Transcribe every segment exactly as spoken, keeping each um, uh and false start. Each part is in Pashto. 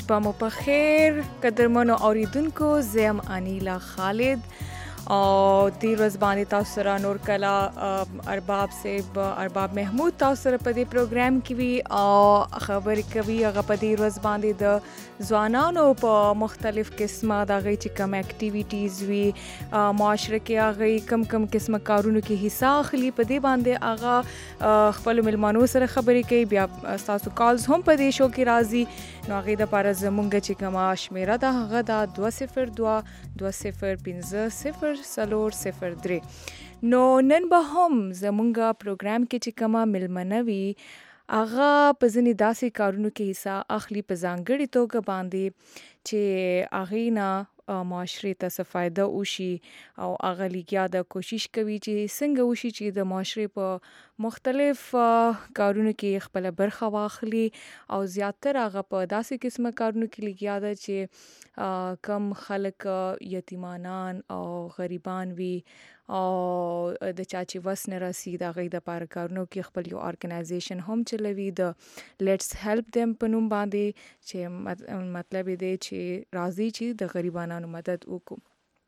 شپه مو په خیر قدرمنو اوریدونکو. زم انیلا خالد او د ورځ باندې تاسو سره نور کلا ارباب صاحب ارباب محمود تاسو سره په دې پروګرام کې وی او خبرې کوي هغه په دې ورځ باندې د ځوانانو په مختلف قسمه د غي چې کوم اکټیویټیز وی معاشره کې هغه کم کم قسمه کارونو کې حصہ اخلي په دې باندې هغه خپل ملمانو سره خبرې کوي. بیا تاسو کالز هم په دې شو کې راځي نو هغه د پاره زمونږ چې کومه شمیره ده هغه د دوه صفر دوه دوه صفر پنځه صفر سلور صفر درې. نو نن به هم زمونږ پروګرام کې چې کومه ملمنه وي هغه په ځینې داسې کارونو کې حصہ اخلي په ځانګړي توګه باندې چې هغې نه معاشرې ته څه فایده وشي او هغه لګیا د کوشش کوي چې څنګه وشي چې د معاشرې په مختلف کارونو کې خپل برخه واخلي او زیاتره هغه په داسې قسمه کارونو کې لګیا ده چې کم خلک یتیمانان او غریبان وي او د چا چې وس نه رسي د هغې دپاره کارونو کې خپل یو ارګنایزیشن هم چلوي د لیټس هیلپ دیم په نوم باندې چې مطلب دی چې راځي چې د غریبانو مدد وکړو.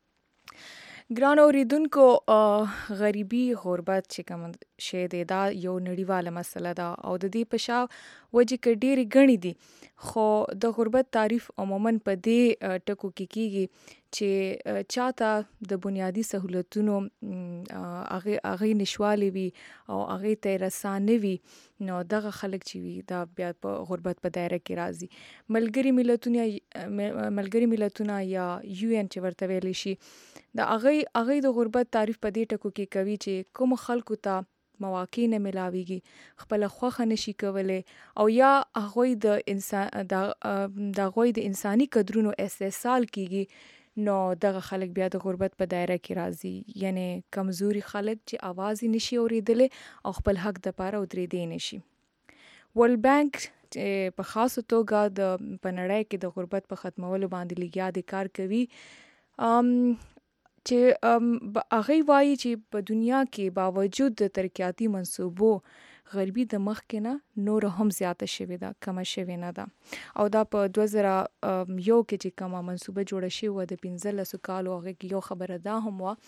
ګران اوریدونکو غریبي غربت چې کوم شی دی دا یو نړیواله مسله ده او د دې په شا وجې کې ډېرې ګڼې دي خو د غربت تعریف عموما په دې ټکو کې کیږي چې چاته د بنیادی سہولتونو هغه هغه نشوالي وي او هغه ته رسانه وي نو دغه خلک چې وي دا بیا په غربت په دایره کې راځي. ملګری ملتونه ملګری ملتونه یا یو ان چې ورته ویل شي دا هغه هغه د غربت تعریف په دې ټکو کې کوي چې کوم خلکو ته مواقع نه ملاويږي خپل خوخه نشي کولای او یا هغه د انسان د غوي د انساني قدرونو استحصال کیږي نو دغه خلک بیا د غربت په دایره کې راځي یعنی کمزوري خلک چې आवाज نشي اوریدل او خپل حق د پاره ودرېدې نشي. ورلد بانک په خاصه توګه د پنړای کې د غربت په ختمولو باندې لګیا دي کار کوي ام چې هغه وایي چې په دنیا کې باوجود د ترقیاتي منصوبو غربي د مخ کې نه نور هم زیاته شوې ده کمه شوې نه ده او دا په دوه زره یو کې چې کومه منصوبه جوړه شوې وه د پنځلسو کالو هغه کې یو خبره دا هم وه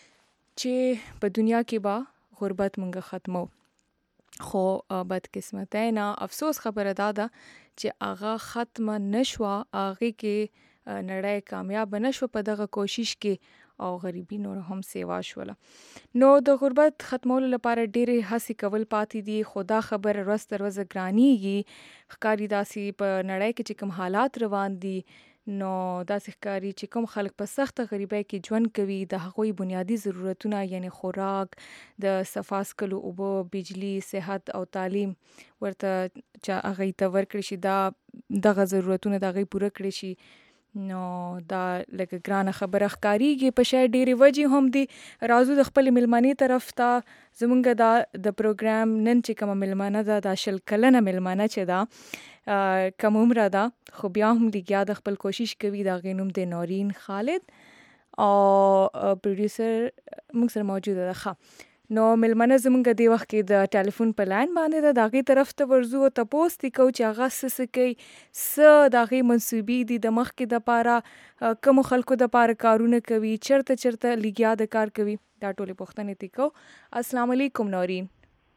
چې په دنیا کې به غربت مونږ ختمو خو بدقسمتۍ نه افسوس خبره دا ده چې هغه ختمه نشوه هغې کې نړۍ کامیاب نشوه په دغه کوشش کې او غریبی نور هم سیوا شوله. نو د غربت ختمولو لپاره ډېرې هڅې کول پاتې دي خو دا خبره ورځ تر ورځې ګرانیږي. ښکاري داسې په نړۍ کې چې کوم حالات روان دي نو داسې ښکاري چې کوم خلک په سخته غریبۍ کې ژوند کوي د هغوی بنیادی ضرورتونه یعنی خوراک د صفا څښلو اوبه بجلی صحت او تعلیم ورته چې هغې ته ورکړي شي دا دغه ضرورتونه د هغې پوره کړي شي نو دا لکه ګرانه خبره ښکاریږي په شاید ډېرې وجې هم دي. راځو د خپل ملمنې طرف ته زمونږ دا د پروګرام نن چې کومه ملمنه ده دا شل کلنه ملمنه چې ده کم عمره ده خو بیا هم لګیا د خپل کوشش کوي د هغې نوم دی نورین خالد او پروډیوسر موږ سره موجوده ده. ښه نو ملمنه زمونږ دې وخت کې د ټلیفون په لاین باندې ده د هغې طرف ته ورځو او تپوس ترې کوو چې هغه څه څه کوي څه د هغې منصوبې دي د مخکې دپاره کومو خلکو دپاره کارونه کوي چېرته چېرته لګیا د کار کوي دا ټولې پوښتنې ترې کوو. السلام علیکم نورین.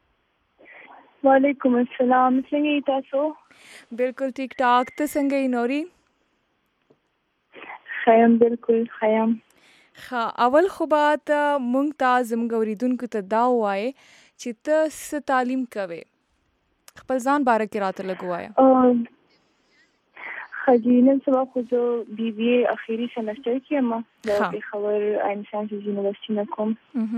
وعلیکم السلام څنګه یې تاسو؟ بالکل ټیک ټاک ته څنګه یې نورین؟ ښه یم بالکل ښه یم. ښه اول خو به ته مونږ ته زموږ اورېدونکو ته دا ووایې چې ته څه تعلیم کوې خپل ځان باره کې راته لږ ووایه. ښه جي نن سبا خو زه بي بي اے اخري سمسټر کې یم د پېښور عین ساینسز یونیورسټي نه کوم.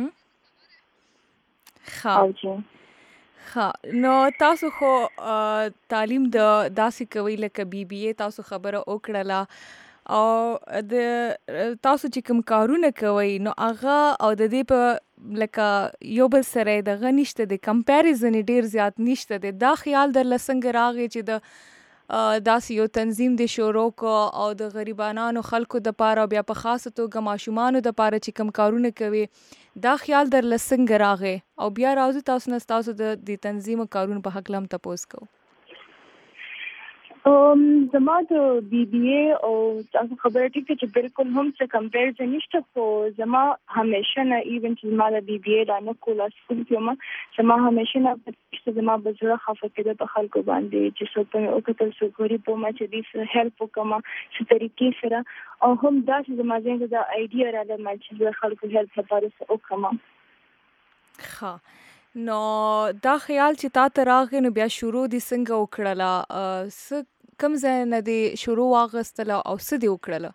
ښه ښه نو تاسو خو تعلیم د داسې کوئ لکه بي بي اے تاسو خبره وکړله او د تاسو چې کوم کارونه کوئ نو هغه او د دې په لکه یو بل سره دغه نشته د کمپیریزن ډیر زیات نشته د دا خیال در لسنګ راغی چې د داسې یو تنظیم د شروع کو او د غریبانو خلکو د پاره بیا په خاصه توګه ماشومانو د پاره چې کوم کارونه کوي دا خیال در لسنګ راغی او بیا راځو تاسو نه تاسو د تنظیم او کارونو په حق لم تاسو کو. ام زما د بي بي اي او تاسو خبره ټیک چې بالکل هم څه کمپیریزن نشته خو زما همیشه نه ایون چې زما د بي بي اي د نه کولا سکول کې ما زما همیشه نه چې زما بزره خفه کېده په خلکو باندې چې څوک په او کتل څوک غریب په ما چې دې هیلپ وکما چې طریقې سره او هم دا چې زما ځین د ایډیا را ده چې خلکو هیلپ لپاره وکما. ښه نو دا خیال چې تا ته راغی نو بیا شروع دې څنګه وکړله؟ څه کوم ځای نه دې شروع واخیستله او څه دې وکړله؟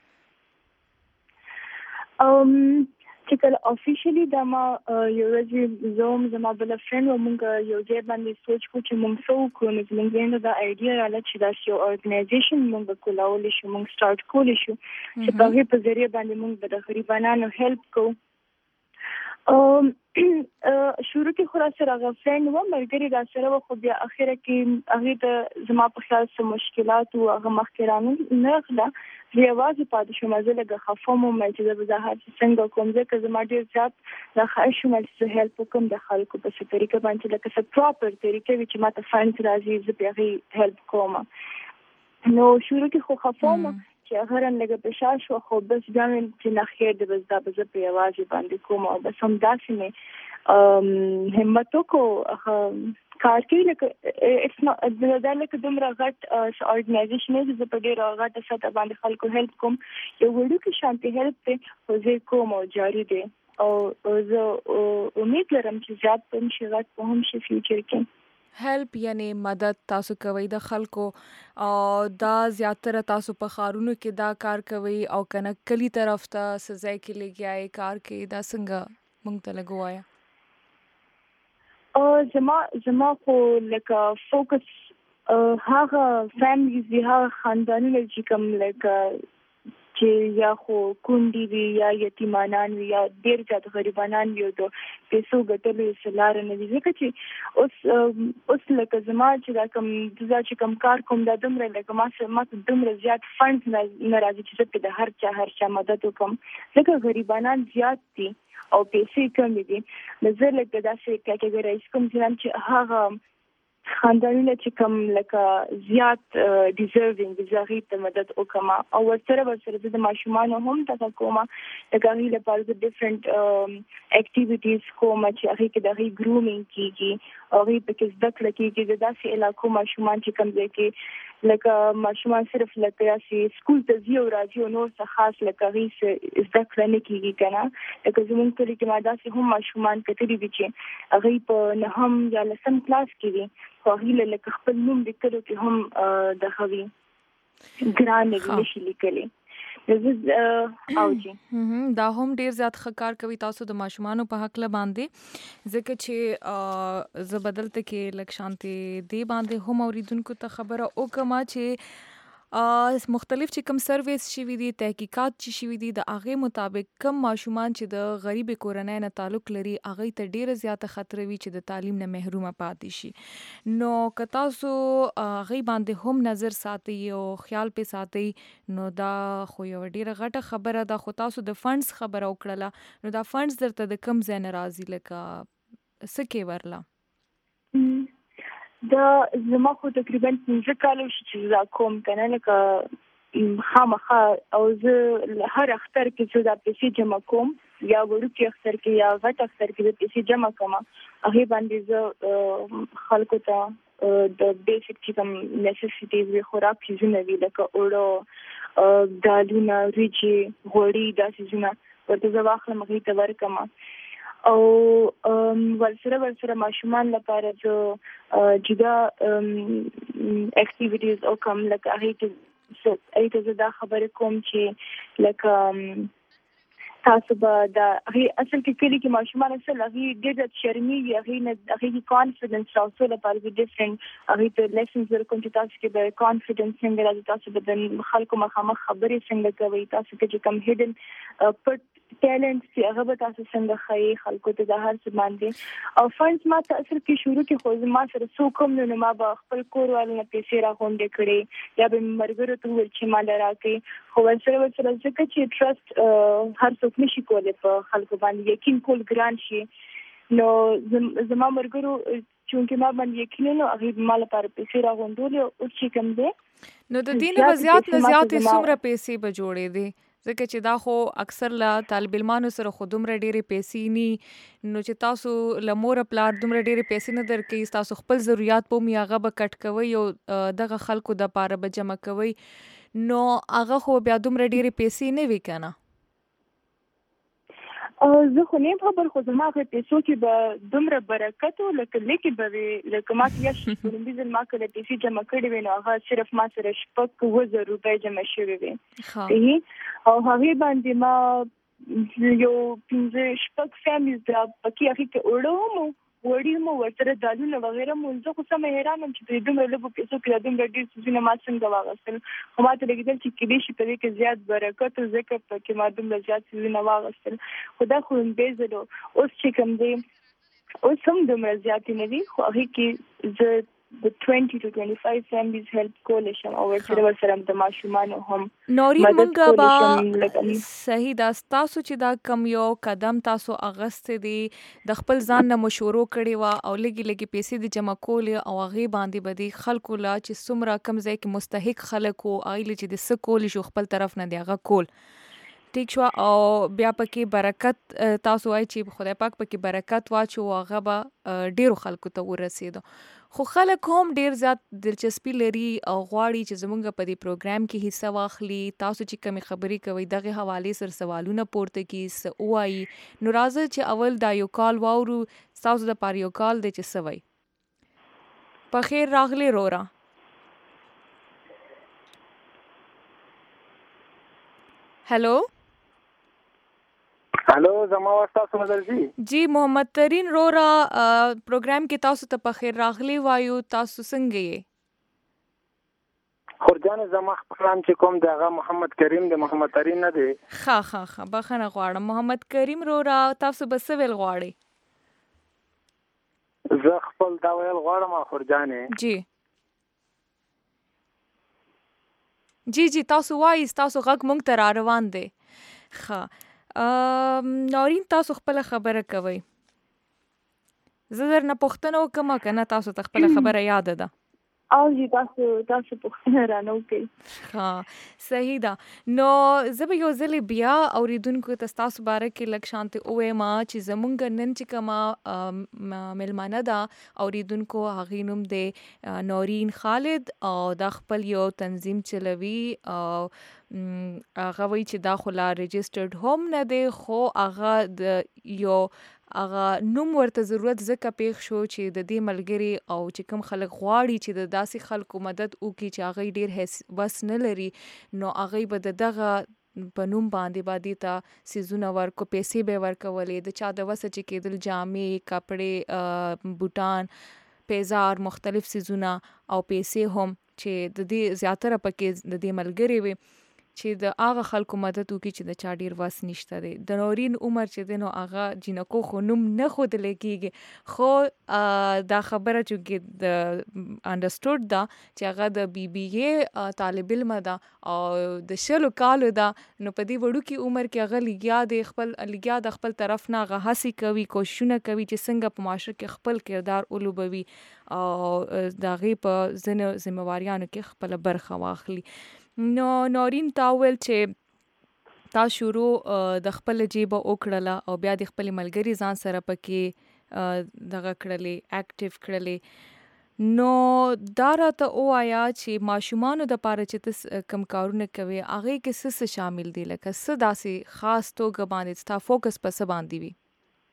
ام چې کله افیشلی دا ما یو ورځ زوم زما بل فرند و مونږ یو ځای باندې سوچ کو چې مونږ څه وکړو نو زموږ د ایډیا رااله چې دا یو ارګنایزیشن مونږ کولای شو مونږ سٹارټ کولی شو چې په هغې په ذریعه باندې مونږ د غریبانو هیلپ کوو. ام شروع کې خو را سره هغه فرند و ملګري را سره و خو بیا اخره کې هغې ته زما په خیال څه مشکلات و هغه مخکې رانغله زه یوازې پاتې شوم. زه لږه خفه وم چې زه به دا هر څه څنګه کوم ځکه زما ډېر زیات دا خواهش وم چې زه هیلپ وکړم د خلکو په څه طریقه باندې لکه څه پراپر طریقه وي چې ما ته فنډز راځي زه په هغې هیلپ کوم. نو شروع کې خو خفه وم چې هغه رن لږه پشا شو خو بس بیا مې چې نه خیر دی بس دا به زه په یوازې باندې کوم او بس همداسې مې همت وکړو کار کوي لکه دا لکه دومره غټ ارګنایزیشن دی چې زه په ډېره غټه سطحه باندې خلکو هیلپ کوم. یو وړوکی شانتي هیلپ دی خو زه کوم او جاري دی او زه امید لرم چې زیات به هم شي غټ به هم شي فیوچر کې. هیلپ یعنی مدد تاسو کوي د خلکو او دا زیاتره تاسو په ښارونو کې دا کار کوي او کنه کلی طرف ته سزا کې لګیاي کار کوي دا څنګه مونږ ته لګوایا؟ او زما زما خو لکه فوکس هغه فیملیز دي هغه خاندانونه چې کوم لکه چې یا خو کونډې وي یا یتیمانان وي یا ډېر زیات غریبانان وي او د پیسو ګټلو یې لاره نه وي ځکه چې اوس اوس لکه زما چې دا کوم زه چې کوم کار کوم دا دومره لکه ما سره ما ته دومره زیات فنډز نه راځي چې زه پرې د هر چا هر چا مدد وکړم ځکه غریبانان زیات دي او پیسې کمې دي. نو زه لکه داسې کټګورایز کوم چې هغه خاندانونه چې کوم لکه زیات ډیزرvinګ دي زه هغې ته مدد وکړم او ورسره ورسره زه د ماشومانو هم دغه کوم لکه هغې لپاره زه ډفرنټ اکټیویټیز کوم چې هغې کې د هغې ګرومینګ کېږي او هغې پکې زده کړه کېږي د داسې علاقو ماشومان چې کوم ځای کې لکه ماشومان صرف لکه داسې سکول ته ځي او راځي او نور څه خاص لکه هغې څه زده کړه نه کېږي که نه. لکه زموږ کلي کې ما داسې هم ماشومان کتلي دي چې هغې په نهم یا لسم کلاس کې دي خو هغې له لکه خپل نوم لیکلو کې هم دغه وي ګران وي نشي لیکلی. دا هم ډیر زیات ښه کار کوي تاسو د ماشومانو په حق له باندې ځکه چې زه بدلته کې لږ شانتي دی باندې هم اوریدونکو ته خبره وکړم چې مختلف چې کوم سرویس شوي دي تحقیقات چې شوي دي د هغې مطابق کم ماشومان چې د غریب کورنۍ نه تعلق لري هغې ته ډیره زیاته خطره وي چې د تعلیم نه محرومه پاتې شي. نو که تاسو هغې باندې هم نظر ساتئ او خیال پې ساتئ نو دا خو یو ډیره غټه خبره ده. خو تاسو د فنډز خبره وکړله نو دا فنډز درته د کم ځای نه راځي لکه څه کې ورله؟ دا زما خو تقریبا پنځه کاله وشي چې زه کوم که نه لکه خامخا او زه هر اختر کې چې دا پیسې جمع کوم یا وړوکي اختر کې یا غټ اختر کې د پیسې جمع کوم هغې باندې زه خلکو ته د بیسک چې کوم نیسیسیټیز وي خوراک څیزونه وي لکه اوړه دالونه وریجې غوړي دا څیزونه ورته زه واخلم هغې ته ورکړم او ورسره ورسره ماشومان لپاره زه جدا اکټیویټیز وکړم لکه هغې ته زه دا خبرې کوم چې لکه تاسو به د هغې اصل کې کلي کې ماشومان اصل هغې ډېر زیات شرمېږي هغې نه هغې کې کانفیډنس راوستو لپاره زه ډفرنټ هغې ته لیسنز ورکوم چې تاسو کې به کانفیډنس څنګه راځي تاسو به د خلکو مخامخ خبرې څنګه کوئ تاسو کې چې کوم هیډن پټ ټیلنټ چې هغه به تاسو څنګه ښایي خلکو ته د هر څه باندې او فنډز ما ته اصل کې شروع کې خو ما سره څوک هم نو ما به خپل کور والو نه پیسې راغونډې کړې یا به مې ملګرو ته وویل چې ما له راکړئ خو ورسره ورسره ځکه چې ټرسټ هر څوک نشي کولی په خلکو باندې یقین کول ګران شي نو زما ملګرو چې ما باندې یقین نو هغه مال لپاره پیسې راغونډولې او چې کوم دی نو د دین وضعیت نه زیاتې څومره پیسې به جوړې دي ځکه چې دا خو اکثر لا طالب علمانو سره خو دومره ډېرې پیسې ني نو چې تاسو لمور پلار دومره ډېرې پیسې نه درکې تاسو خپل ضرورت په میاغه به کټ کوي او دغه خلکو د پاره به جمع کوي نو هغه خو بیا دومره ډېرې پیسې نه وی کنه زه خو نه خبر خو زما په پیسو کې به دومره برکت او لکه لیکي به لکه ما چې یش په دې ما کله پیسې جمع کړې وې نو هغه صرف ما سره شپږ وزر روپۍ جمع شوې وې او هغه باندې ما یو پنځه شپږ فامیلیز دا پکې هغه کې وړو وړي مو ورته دالونه وغیرہ مونږ خو سم حیران یم چې دومره لږ پیسو کې دومره ډېر څه ما څنګه واغستل خو ما ته لګیدل چې کله شي په دې کې زیات برکت او ذکر پکې ما دومره زیات څه واغستل خدا خو دې زلو اوس چې کوم دې اوس هم دومره زیات نه دي خو هغه کې زه د twenty to twenty-five families help coalition او ورسره ورسره د ماشومان هم نوري مونږه با صحیح دا تاسو چې دا کم یو قدم تاسو اغست دي د خپل ځان نه مشورو کړي وا او لګي لګي پیسې د جمع کول او هغه باندې بدی خلکو لا چې سمره کم ځای کې مستحق خلکو ایل چې د سکول شو خپل طرف نه دی هغه کول ټیک شو او بیا پکې برکت تاسو وای چې خدای پاک پکې برکت واچو هغه به ډیرو خلکو ته ورسېدو خو خلک هم ډیر زیات دلچسپي لري او غواړي چې زمونږ په دې پروګرام کې حصہ واخلي تاسو چې کومې خبرې کوي دغه حواله سره سوالونه پورته کی سوای نو راځي چې اول دا یو کال واورو تاسو د پاره یو کال د چې سوي په خیر راغلی رورا هلو هلو زما واسطه سمدل جی جی محمد ترین رورا پروګرام کې تاسو ته په خیر راغلی وایو تاسو څنګه یې خورجان زما خپلان چې کوم دغه محمد کریم د محمد ترین نه دی ها ها ها بخنه غواړم محمد کریم رورا تاسو به څه ویل غواړئ زه خپل دا ویل غواړم خورجانې جی جی جی تاسو وایي تاسو غږ مونږ ته را روان دی ها نورین تاسو خپل خبره کوي زه درنه پوښتنه وکم کنه تاسو ته خپل خبره یاد ده او جی تاسو تاسو پوښتنه رانه وکي ها صحیح ده نو زه به یو ځل بیا اوریدونکو ته تاسو باره کې لک شانته اوه ما چې زمونږ نن چې کما ملمانه ده اوریدونکو هغه نوم دی نورین خالد او د خپل یو تنظیم چلوي او هغه وی چې دا خو لا ريجسترډ هم نه دی خو هغه د یو هغه نوم ورته ضرورت زکه پیښ شو چې د دې ملګری او چې کوم خلک غواړي چې د داسې خلکو مدد وکړي چې هغه ډیر هیڅ بس نه لري نو هغه به دغه په نوم باندې باندې تا سيزونه ورکو پیسې به ورکولې د چا د وسه چې کېدل جامې کپڑے بوتان پیزار مختلف سيزونه او پیسې هم چې د دې زیاتره پکې د دې ملګری وي چې د هغه خلکو مدد وکړي چې د چا ډیر واس نشته دی د نورین عمر چې دنو هغه جنکو خو نوم نه خود لګيږي خو دا خبره چې د انډرسټود دا چې هغه د بي بي اي طالب علم ده او د شلو کالو ده نو په دې وړو کې عمر کې هغه لګیا دی خپل لګیا د خپل طرف نه هغه هڅه کوي کوششونه کوي چې څنګه په معاشره کې خپل کردار اولوبوي او دا غي په ځنه ذمہواریانو کې خپل برخه واخلي نو نورین تاول چې تا شروع د خپل جیب وکړله او بیا د خپل ملګری ځان سره پکې دغه کړلې اکټیو کړلې نو دا راته وایا چې ماشومان د پاره چې کم کارونه کوي هغه کې څه شامل دي لکه څه داسې خاص توګه باندې ستا فوکس په څه باندې وي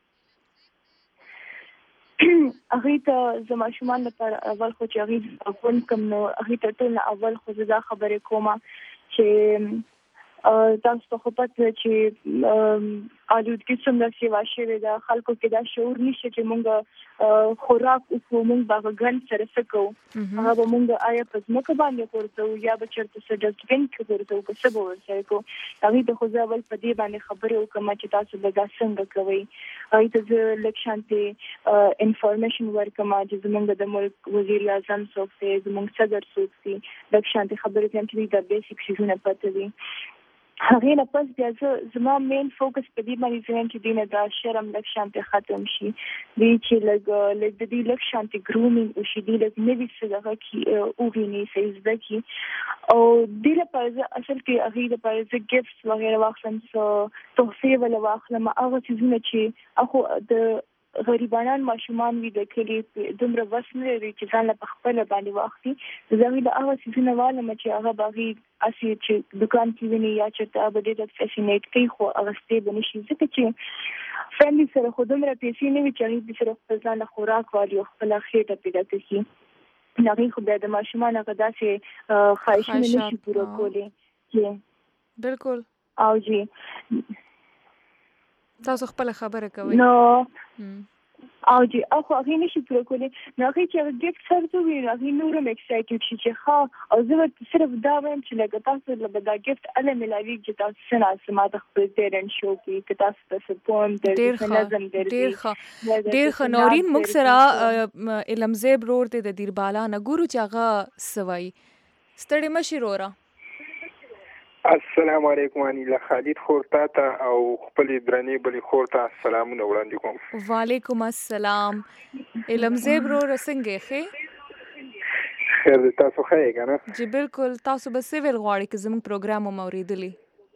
هغه ته زما شومان لپاره اول خو چې هغه کوم کوم نو هغه ته ټول اول خو دا خبرې کومه چې تاسو ته خو پته چې الودګي څنګه سی واشه دا خلکو کې دا شعور نشي چې مونږ خوراک او مونږ باغ ګن سره سکو هغه به مونږ آیا په ځمکه باندې ورته یا به چرته څه ډسټبین کې ورته کو څه به ورته کو هغه ته خو ځول په دې باندې خبرې وکم چې تاسو به دا څنګه کوي هغه ته لکشانته انفارمیشن ورکم چې زمونږ د ملک وزیر اعظم څوک دی زمونږ صدر څوک دی لکشانته خبرې کوم چې د بیسیک شیونه پته دي هغه نه پس بیا زما مین فوکس په دې باندې ځم چې دینه دا شرم لک شانتي ختم شي دې چې لګ لګ د دې لک شانتي ګرومینګ او شي دې لګ نوې څه کی او غینې سیز دکی او دې لپاره اصل کې هغه د پاره ګیفټس وغیرہ واخلم سو تحفه ولا واخلم هغه چې اخو د غریبانان ماشومان وي د کلی دومره وسنه لري چې ځان له خپل باندې واخلي زموږ د هغه سيزونه والم چې هغه باغی اسی چې دکان کې ونی یا چې تاسو د دې فیشنیټ کوي خو هغه ستې بنشي ځکه چې فیملی سره خو دومره پیسې نه وي چې هغه سره خپل ځان خوراک والی خپل خېټه پیدا کوي نغې خو د ماشومان هغه داسې خواهشونه نشي پوره کولی چې بالکل او جی تاسو خپل خبره کوي نو او جی اخو هغه نشي پوره کولی نو هغه چې ګیفټ سره وی هغه نورم ایکسایټډ شي چې ها او زه صرف دا وایم چې لکه تاسو له دا ګیفټ اله ملاوي چې تاسو څنګه سمات خپل پیرنټ شو کې چې تاسو ته سپون ډیر نظم ډیر ښه ډیر ښه نورین موږ سره علمزیب رور ته د دیربالا نه ګورو چې هغه سوي ستړي مشي رورا السلام علیکم انیلا خالد خورتا ته او خپل درنې بلی خورتا سلامونه وړاندې کوم وعلیکم السلام علمزیب رو رسنګې خې خیر تاسو ښه کنه جی بالکل تاسو به سیویل غواړئ چې زموږ پروګرام مو اوریدلی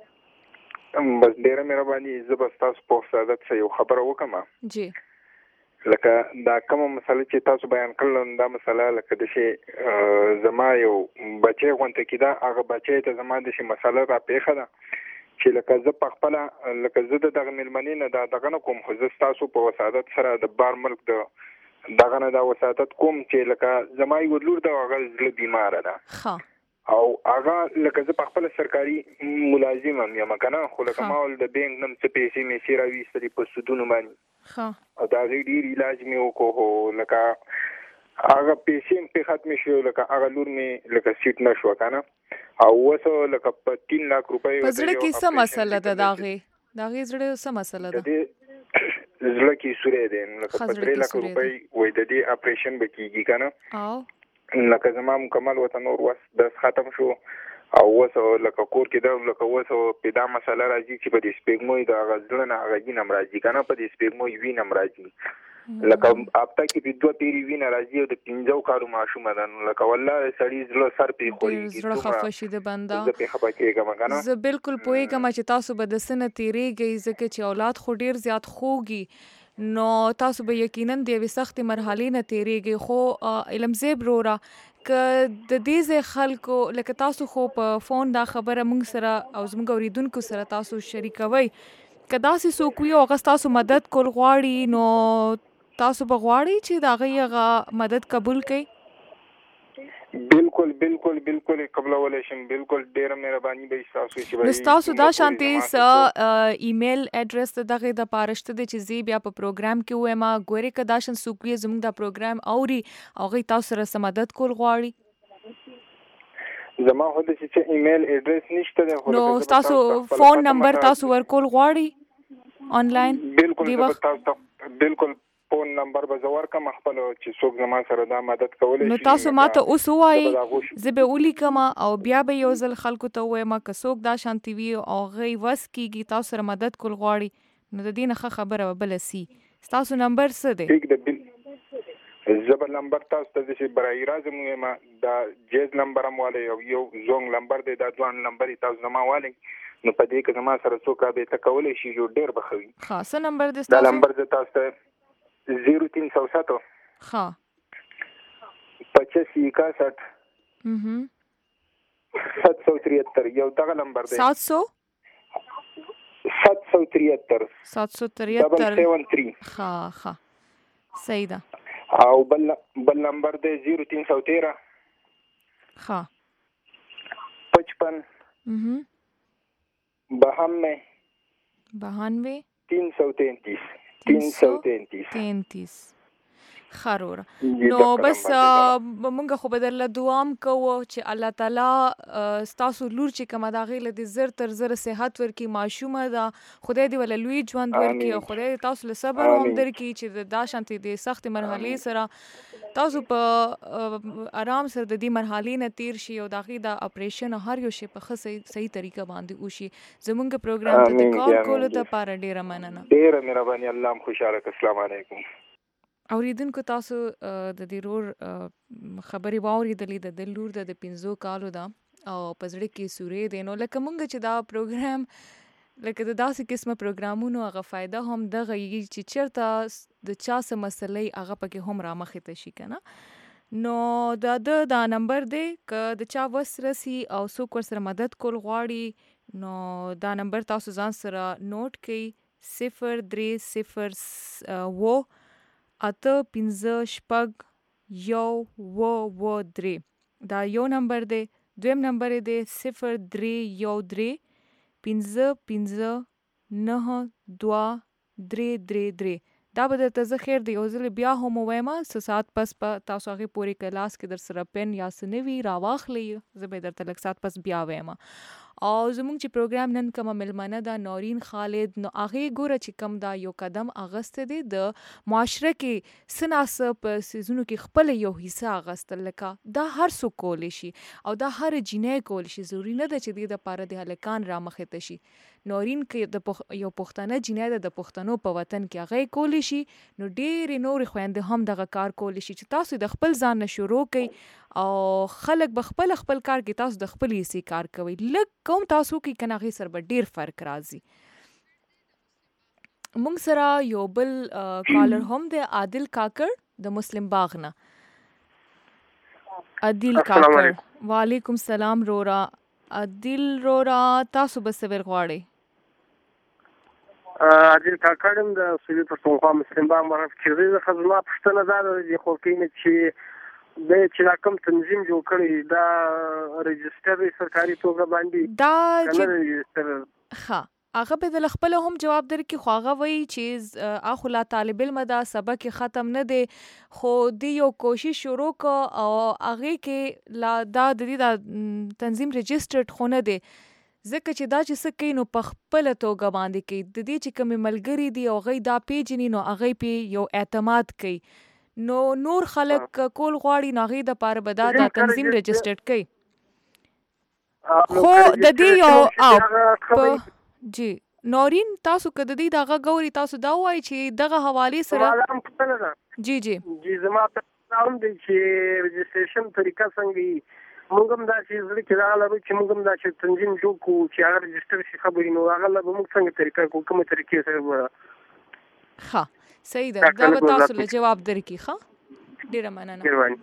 بس ډیره مهرباني زه بس تاسو په سعادت سره یو خبره وکم جی لکه دا کومه مسله چې تاسو بیان کړل دا مسله لکه د شی زما یو بچی غونته کیدا هغه بچی ته زما د شی مسله را پیښه ده چې لکه زه په خپل لکه زه د دغه ملمنې نه دا دغه کوم خو زه تاسو په وسادت سره د بار ملک د دغه نه دا وسادت کوم چې لکه زما یو لور د هغه زړه بیمار ده ها او هغه لکه زه په خپل سرکاري ملازم یم کنه خو لکه ما ول د بینک نم څه پیسې مې سیرا ویستلې په سودونو باندې ها او دا ډیر علاج مې وکړو لکه هغه پیسې په ختم شو لکه هغه لور مې لکه سیټ نشو کنه او وسو لکه په تین لک روپۍ پزړه کې څه مسله ده داغه داغه زړه څه مسله ده زړه کې سورې ده لکه په درې لک روپۍ وې د دې اپریشن بکیږي کنه او لکه زما مکمل وته نور وس د ختم شو او وسو لکه کور کې دا لکه وسو پیدا مسله راځي چې په دې سپېګموي دا غزل نه هغه نم راځي کنه په دې سپېګموي وینم راځي لکه اپتا کې په دوه پیری وینه راځي او د پنځو کارو ماشومه ده نو لکه والله سړی زړه سر په خوري زړه خفه شي د بندا زه په خبره کېږم کنه زه بالکل پوهیږم چې تاسو به د سنه تیریږئ ځکه چې اولاد خو ډیر زیات خوږي نو تاسو به یقینا د یوې سختې مرحلې نه تیریږئ خو علمزیب رورا که د دې ځای خلکو لکه تاسو خو په فون دا خبره موږ سره او زموږ اوریدونکو سره تاسو شریکوي که داسې څوک وي او هغه تاسو مدد کول غواړي نو تاسو به غواړئ چې د هغې مدد قبول کړئ بالکل بالکل بالکل قبل ولشم بالکل ډیر مهرباني به تاسو چې نو تاسو دا شانتي س ایمیل اډرس دغه د پارشته د چې زی بیا په پروګرام کې وای ما ګوري کدا شن سوکوي زموږ د پروګرام اوري او غي تاسو سره مدد کول غواړي زما هو د چې ایمیل اډرس نشته نو تاسو فون نمبر تاسو ورکول غواړي آنلاین بالکل تاسو بالکل فون نمبر به زور کوم خپل چې څوک زما سره دا مدد کولای شي نو تاسو ماته اوس وایي زه به ولیکم او بیا به یو ځل خلکو ته وایم که څوک دا شانتي وي او غي وس کیږي تاسو سره مدد کول غواړي نو د دې نه خبره بل سي تاسو نمبر څه دی ټیک د زبر نمبر تاسو ته چې برای راځم ما دا جیز نمبر هم والي او یو زونګ نمبر دی دا ځوان نمبر تاسو زما والي نو په دې کې زما سره څوک به تکولای شي جو ډیر بخوي خاصه نمبر دی دا نمبر د تاسو زیرو تین سو ساتو ها پچاسی اکاسٹھ اها سات سو تریہتر یو دغه نمبر دی سات سو سات سو تریہتر سات سو تریہتر ڈبل سیون تھری ها ها صحیح ده او بل بل نمبر دی زیرو تین سو تیرہ ها پچپن اها بہانوے بہانوے تین سو تینتیس تین سو تینتیس تینتیس خرور نو بس مونږ خو بدل له دوام کوو چې الله تعالی ستاسو لور چې کومه دا غیله د زر تر زر صحت ورکي ماشومه دا خدای دی ول لوی ژوند ورکي او خدای تاسو له صبر هم درکي چې دا شانتي د سخت مرحله سره تاسو په آرام سره د دې مرحله نه تیر شي او دا غي دا اپریشن هر یو شی په صحیح طریقه باندې وشي زمونږ پروګرام ته د کال کولو ته پاره ډیره مننه ډیره مهرباني الله هم خوشاله السلام علیکم اوریدونکو تاسو د دې رور خبرې واوریدلې د لور د پنځو کالو دا او پزړه کې سورې دی نو لکه مونږ چې دا پروګرام لکه د داسې قسمه پروګرامونو هغه فایده هم دغه یي چې چیرته د چا څه مسلې هغه پکې هم را مخې ته شي کنه نو دا د دا نمبر دی که د چا وس رسی او څوک ورسره مدد کول غواړي نو دا نمبر تاسو ځان سره نوٹ کړئ صفر درې صفر و اته پنځه شپږ یو و و درې دا یو نمبر دی دویم نمبر دی صفر درې یو درې پنځه پنځه نه دوه درې درې درې دا به درته زه خیر دی یو ځل بیا هم ووایم څه ساعت پس په تاسو هغې پورې کلاس کې در سره پن یا څه نه وي راواخلئ زه به درته لږ ساعت پس بیا وایم او زموږ چې پروګرام نن کومه ملمنه ده نورین خالد نو هغې ګوره چې کوم دا یو قدم اغستی دی د معاشره کې څه ناڅه په څیزونو کې خپله یو حصه اغستل لکه دا هر څوک کولی شي او دا هر جینۍ کولی شي ضروري نه ده چې دې دپاره د هلکان رامخې ته شي نورین کې د پخ... یو پښتنه جینۍ ده د پښتنو په وطن کې هغې کولی شي نو ډېرې نورې خویندې هم دغه کار کولی شي چې تاسو د خپل ځان نه شروع کوئ او خلک به خپل خپل کار کې تاسو د خپل حصې کار کوئ لږ کوم تاسو کې کنه هغې سره به ډېر فرق راځي مونږ سره یو بل کالر هم دی عادل کاکړ د مسلم باغ نه عادل کاکړ وعلیکم سلام رورا عادل رورا تاسو به څه ور غواړئ عادل کاکړ هم د سویل پښتونخوا مسلم باغ مرکز کې زه خو زما پوښتنه دا ده چې خو کینې چې د چې دا کوم تنظیم جوړ کړی دا رجسټر سرکاري توګه باندې دا چې ښه هغه به د خپل هم جواب درکې خو هغه وایي چې اخو لا طالب علم دا سبق ختم نه دی خو دی یو کوشش شروع کو او هغه کې لا دا د دې دا تنظیم رجسټرډ خو نه دی ځکه چې دا چې څه کوي نو په خپله توګه باندې کوي د دې چې کومې ملګري دي او هغوی دا پیژني نو هغوی پې یو اعتماد کوي نو نور خلک کول غواړي نو هغې دپاره به دا دا تنظیم رجسټرډ کوي خو د دې یو او جی نورین تاسو که د دې دغه ګوري تاسو دا وایي چې دغه حوالې سره جی جی جی زما ته هم دی چې رجسټریشن طریقه څنګه وي موږ هم دا چې زړه کې دا لرو چې موږ هم دا چې تنظیم جوړ کړو چې هغه رجسټر شي خبرې نو هغه به موږ څنګه طریقه کوو کومه طریقې سره به ښه صحیح ده دا به تاسو له جواب درکړي ښه ډېره مننه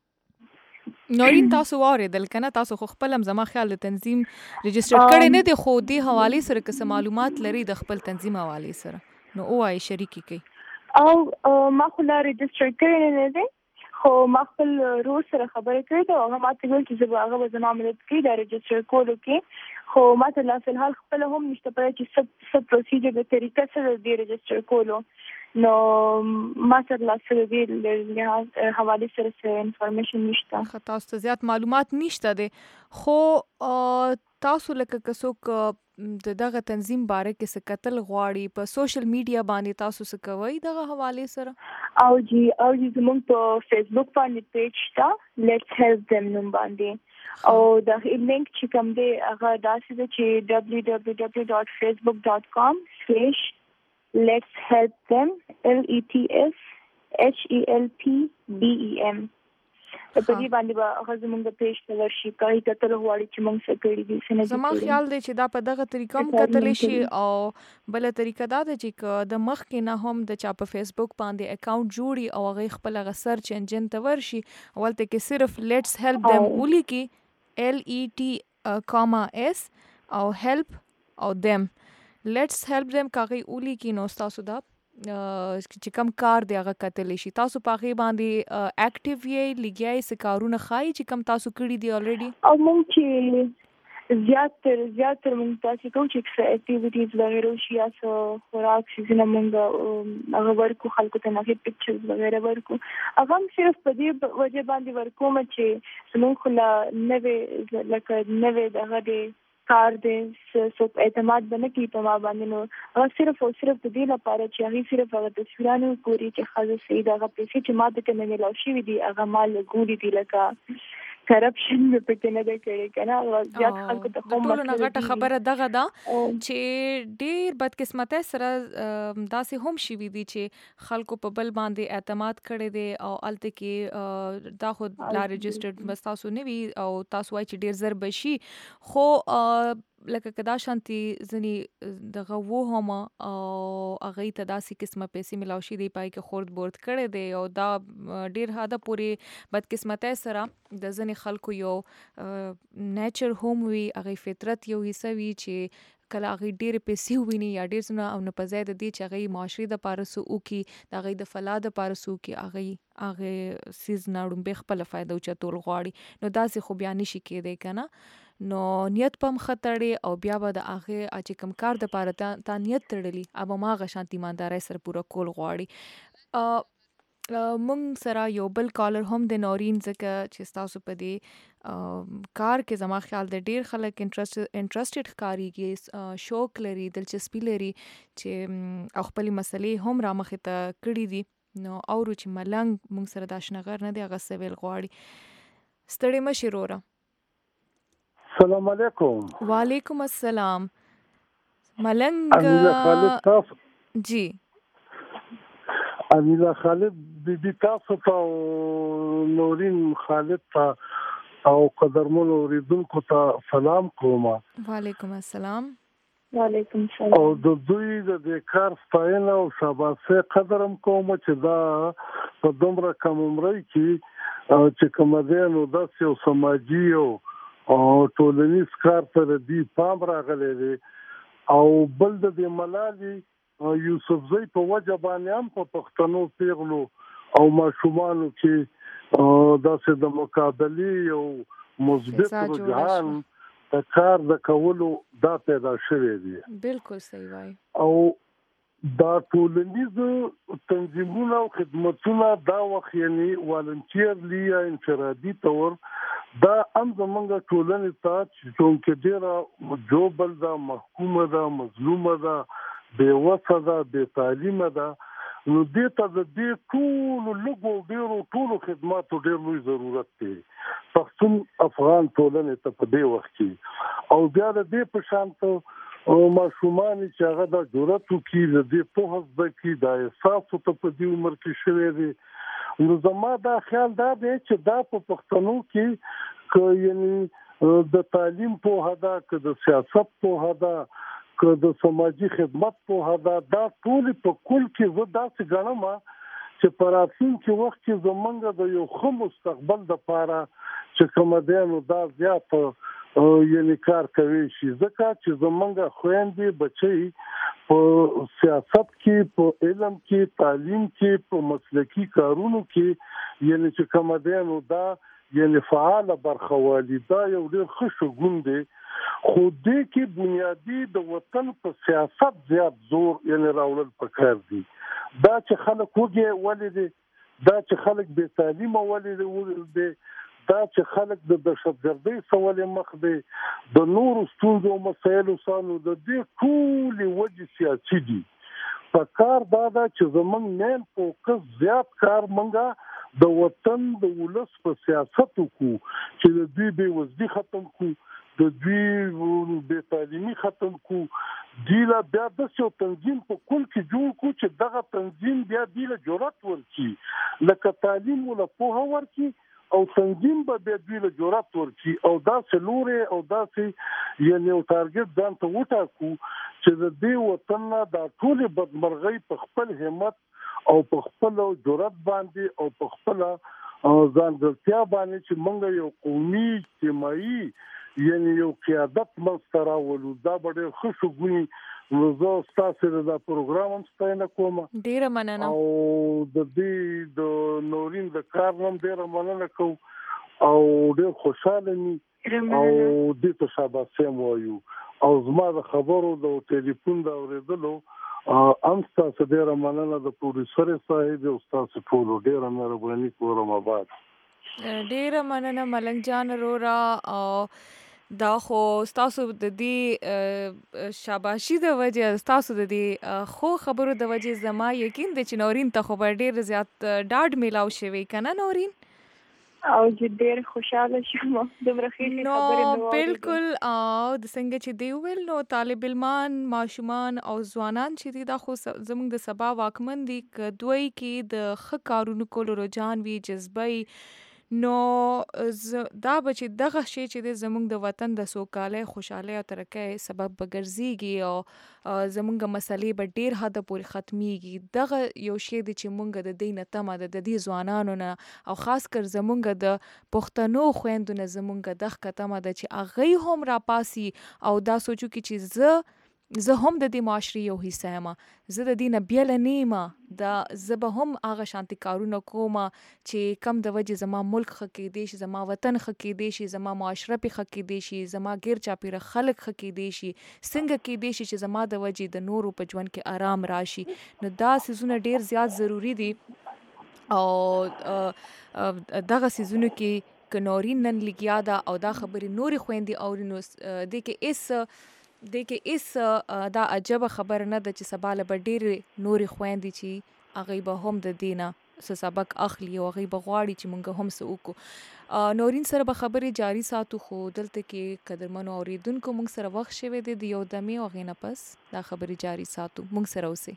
نورین تاسو واورېدل که نه تاسو خو خپل هم زما خیال د تنظیم رجسټر کړی نه دی خو دې حوالې سره که څه معلومات لري د خپل تنظیم حوالې سره نو ووایي شریکې کوي او ما خو لا رجسټر کړی نه دی خو ما خپل رور سره خبرې کړې ده او هغه ما ته ویل چې زه به هغه به زما مدد کوي دا رجسټر کولو کې خو ما ته لا فلحال خپله هم نشته پته چې څه څه پروسیجر د طریقه څه ده دې رجسټر کولو نو ما سره لا څه د دې حوالې سره څه انفارمیشن نشته ښه تاسو ته زیات معلومات نشته دی خو تاسو لکه که څوک د دغه تنظیم باره کې څه کتل غواړي په سوشل میډیا باندې تاسو څه کوئ دغه حوالې سره او جی او جی زموږ په فیسبوک باندې پیج شته لیټس هیلپ دیم نوم باندې او د لینک چې کوم دی هغه داسې ده چې ډبلیو ډبلیو ډبلیو ډاټ فیسبوک ډاټ کام سلیش لیټس هیلپ دیم ایل ای ټي ایس ایچ ای ایل پی ډي ای ایم په دې باندې به هغه زموږ پیج ته ورشي کوي کتل غواړي چې موږ څه کړي دي څه نه دي زما خیال دی چې دا په دغه طریقه هم کتلی شي او بله طریقه دا ده چې که د مخکې نه هم د چا په فیسبوک باندې اکاونټ جوړي او هغې خپل هغه سرچ انجن ته ورشي هلته کې صرف لیټس هیلپ دیم ولیکي ایل ای ټي کاما ایس او هیلپ او دیم لیټس هیلپ دیم که هغې ولیکي نو ستاسو دا چې کوم کار دی هغه کتلی شي تاسو په هغې باندې اکټیو یې لګیا یې څه کارونه ښایي چې کوم تاسو کړي دي الریډي او موږ چې زیات تر زیات تر موږ تاسو کوم چې څه اکټیویټیز وغیرہ شي یا څه خوراک شي چې موږ هغه ورکو خلکو ته نه پکچرز وغیرہ ورکو هغه صرف په دې وجه باندې ورکو چې موږ خلا نوې لکه نوې دغه دې کار دې سو اعتماد باندې کې په ما باندې نو هغه صرف او صرف د دې لپاره چې هغه صرف هغه تصویرانه کوي چې خاصه سید هغه پیسې چې ما د کنه ملو شي دي هغه مال ګوري دي لکه کرپشن په پکې نه ده کړی کنه او زیات خلکو ته هم ټول نه غټه خبره دغه دا چې ډیر بدقسمته سره داسې هم شي وي دي چې خلکو په بل باندې اعتماد کړي دي او الته کې دا خو لا ريجسترډ بس تاسو نه وي او تاسو وايي چې ډیر زر بشي خو لکه کدا شانتي زني دغه وو هم او اغه ته داسې قسمه پیسې ملاوي دی پای کې خورد بورد کړي دی او دا ډیر هاده پوری بدقسمته سره د زني خلکو یو نیچر هوم وی اغه فطرت یو حصہ وی چې کله هغه ډېر پیسې ویني یا ډېر څونه او نه پزید دي چې هغه معاشري د پارسو او کی د هغه د فلا د پارسو کی هغه هغه سیز ناړم به خپل فائدہ او چتول غواړي نو داسې خو بیا نشي کېدای کنه نو نیت پم خطرې او بیا به د هغه اچ کم کار د پاره تا نیت تړلی اب ما غ شانتي ایمانداري سره پورا کول غواړي ا مونږ سره یو بل کالر هم د نورین زکه چې تاسو په دې کار کې زما خیال د ډیر خلک انټرست انټرستډ ښکاریږي شوق لري دلچسپي لري چې خپل مسلې هم را مخه ته کړی دي نو اورو چې ملنګ مونږ سره د آشناغر نه دی هغه سویل غواړي ستړي مشي وروره السلام علیکم وعلیکم السلام ملنګ امیلا خالد تاسو جی امیلا خالد بی تاسو ته نورین خالد ته او قدرمن اوریدونکو ته سلام کوم وعلیکم السلام وعلیکم السلام او د دوی د کار ستاینه او شاباسه قدرم کوم چې دا په دومره کم عمر کې چې کوم ده نو داسې او سماجی او ټولنیز کار ته دی پام راغلی دی او بل د ملالي یوسف زئی په وجه باندې هم په پښتنو پیغلو او ماشومانو کې داسې د مقابله او مثبت رجحان د کار د کولو دا پیدا شوی دی بالکل صحیح وای او دا ټولنیز تنظیمونه او خدمتونه دا وخت یعنی والنټیرلی یا انفرادي تور دا هم زمونږ ټولنې ته چې ډیره جوبل ده محکومه ده مظلومه ده بې وسه ده بې تعلیمه ده نو دې ته د دې ټولو لږو ډیرو ټولو خدماتو ډیر لوی ضرورت دی پښتون افغان ټولنې ته په دې وخت کې او بیا د دې په شان ته ماشومان چې هغه د جرأت کوي د دې په حساب کې د احساس ته په دې عمر کې شوی دی نو زما دا خیال دا دی چې دا په پښتنو کې ک یعنی د تعلیم په هدا ک د سیاست په هدا ک د سماجی خدمت په هدا دا ټول په کل کې زه داسې ګڼم چې په راتلونکي وخت کې زمونږ د یو ښه مستقبل لپاره چې کوم دی نو دا زیات یعنی کار کوي شي ځکه چې زمونږ خويندې بچي په سیاست کې په علم کې تعلیم کې په مسلکی کارونو کې یعنی چې کوم دی نو دا یعنی فعال برخوالي دا یو ډېر ښه شګون دی خو دې کې بنیادی د وطن په سیاست زیات زور یعنی راوړل پکار دي دا چې خلک وګي ولې دي دا چې خلک بې تعلیمه ولې دي دا چې خلک د دهشتګردۍ سوال مخ دي د نور ستونزو مسایلو سره د دې ټول وجه سیاسي دي په کار دا دا چې زمونږ مین فوکس زیات کار منګه د وطن د ولس په سیاست کو چې د دوی بې وزدي ختم کو د دوی بې تعلیمي ختم کو دیله بیا د څو تنظیم په کل کې جوړ کو چې دغه تنظیم بیا دیله جرأت ورکړي لکه تعلیم ولا پوهه ورکړي او تنظیم به د دوی له جرأت ورکړي او دا سلوره او دا سي یعنی او ټارګټ ځان ته وټاکو چې د دې وطن د ټول بدمرغۍ په خپل همت او په خپل جرأت باندې او په خپل ځانګړتیا باندې چې موږ یو قومي اجتماعي یعنی یو قیادت مسترا ولو دا ډېر خوشګونی نو زه تاسو د پروګرام هم ستاینه کوم ډیره مننه او د دې د نورین د کار هم ډیره مننه کوم او ډېر خوشاله ني او د ته شاباسه وایو او زما د خبرو د ټلیفون دا اوریدلو ام تاسو ډیره مننه د پروډوسر صاحب او تاسو ټول ډیره مهرباني کوم آباد ډیره مننه ملنګ جان رورا او دا خو تاسو د دې شاباشي د وجه تاسو د دې خو خبرو د وجه زما یقین د چنورین ته خو ډیر زیات ډاډ میلاو شوی کنه نورین او ډېر خوشاله شوم دومره ښې خبرې نو بالکل او د څنګه چې دی ویل نو طالب علمان ماشومان او ځوانان چې دي دا خو زموږ د سبا واکمن دي ک دوی کې د ښه کارونو کولو رجحان وي جذبه نو دا به چې دغه شی چې د زموږ د وطن د سوکالۍ خوشحالۍ او ترقۍ سبب به ګرځېږي او زموږ مسلې به ډېر حده پورې ختمیږي دغه یو شی دی چې موږ د دې نه تمه ده د دې ځوانانو نه او خاص کر زموږ د پښتنو خویندو نه زموږ دغه تمه ده چې هغوی هم راپاسي او دا سوچو کې چې زه زه هم د دې معاشرې یو حصه یم زه د دې نه بیله نه یم دا زه به هم هغه شانتي کارونه کوم چې کم د وجې زما ملک ښه کیدی شي زما وطن ښه کیدی شي زما معاشره پې ښه کیدی شي زما غیر چاپیره خلک ښه کیدی شي څنګه کیدی شي چې زما د وجې د نورو په ژوند کې آرام راشي نو دا څیزونه ډیر زیات ضروری دي او دغه څیزونو کې که نورین نن لګیا ده او دا خبرې نورې خویندې اوري نو دې کې هېڅ دې کې هېڅ دا عجبه خبره نه ده چې سبا له به ډېرې نورې خویندې چې هغوی به هم د دې نه څه سبق اخلي او هغوی به غواړي چې موږ هم څه وکړو نورین سره به خبرې جاري ساتو خو دلته کې قدرمنو اورېدونکو موږ سره وخت شوی دی د یو دمې او هغې نه پس دا خبرې جاري ساتو موږ سره اوسئ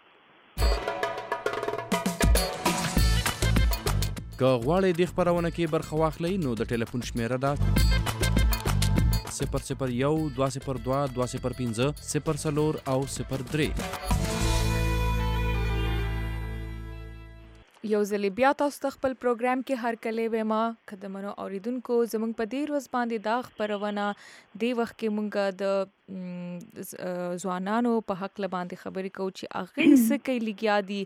که غواړئ دې خپرونه کې برخه واخلئ نو د ټلیفون شمیره ده صفر صفر یو دوه صفر دوه دوه صفر پنځه صفر څلور او صفر درې یو ځلې بیا تاسو ته خپل پروګرام کې هرکلی وایم قدرمنو اوریدونکو زموږ په دې ورځ باندې دا خپرونه دې وخت کې موږ د ځوانانو په حق باندې خبرې کوو چې هغوی څه کوي لګیا دي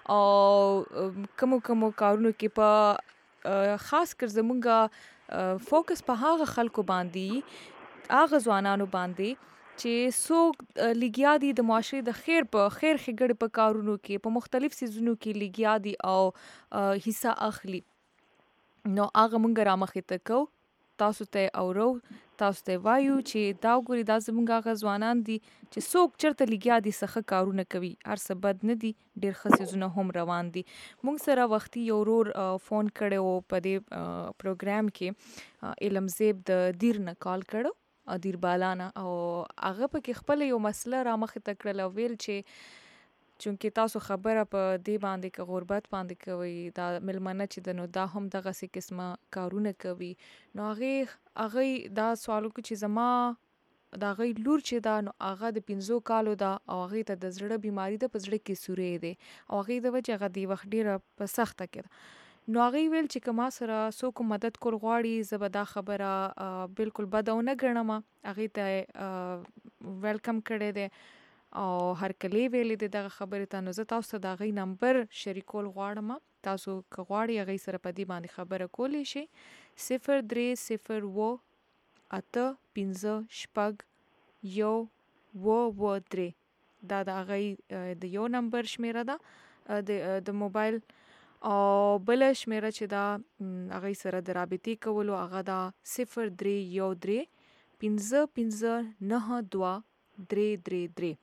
او کومو کومو کارونو کې په خاص کر زموږ فوکس په هغه خلکو باندې هغه ځوانانو باندې چې څوک لګیا دي د معاشرې د خیر په خیر ښېګړې په کارونو کې په مختلف څیزونو کې لګیا دي او حصه اخلي نو هغه موږ رامخې ته کوو تاسو ته اورو تاسو ته وایو چې دا وګورئ دا زموږ هغه ځوانان دي چې څوک چېرته لګیا دي څه ښه کارونه کوي هر څه بد نه دي ډېر ښه څیزونه هم روان دي موږ سره وختي یو ورور فون کړی و په دې پروګرام کې علمزیب د دیر نه کال کړو دیر بالانه او هغه پکې خپل یو مسله رامخې ته کړله ویل چې چونکې تاسو خبره په دې باندې که غربت باندې کوئ دا مېلمانه چې ده نو دا هم دغسې قسمه کارونه کوي نو هغې هغوی دا سوال وکړو چې زما د هغوی لور چې ده نو هغه د پنځو کالو ده او هغې ته د زړه بیماري ده په زړه کې سوری دی او هغې د وجې هغه دې وخت ډېره په سخته کې ده نو هغوی ویل چې که ما سره څوک مدد کول غواړي زه به دا خبره بالکل بده ونه ګڼم هغې ته ویلکم کړی دی او هرکلی ویلې دی دغه خبرې ته نو زه تاسو ته د هغوی نمبر شریکول غواړم تاسو که غواړئ هغوی سره په دې باندې خبره کولی شئ صفر درې صفر اووه اته پنځه شپږ یو اووه اووه درې دا د هغوی د یو نمبر شمیره ده د د موبایل او بله شمیره چې دا هغوی سره د رابطې کولو هغه دا صفر درې یو درې پنځه پنځه نهه دوه درې درې درې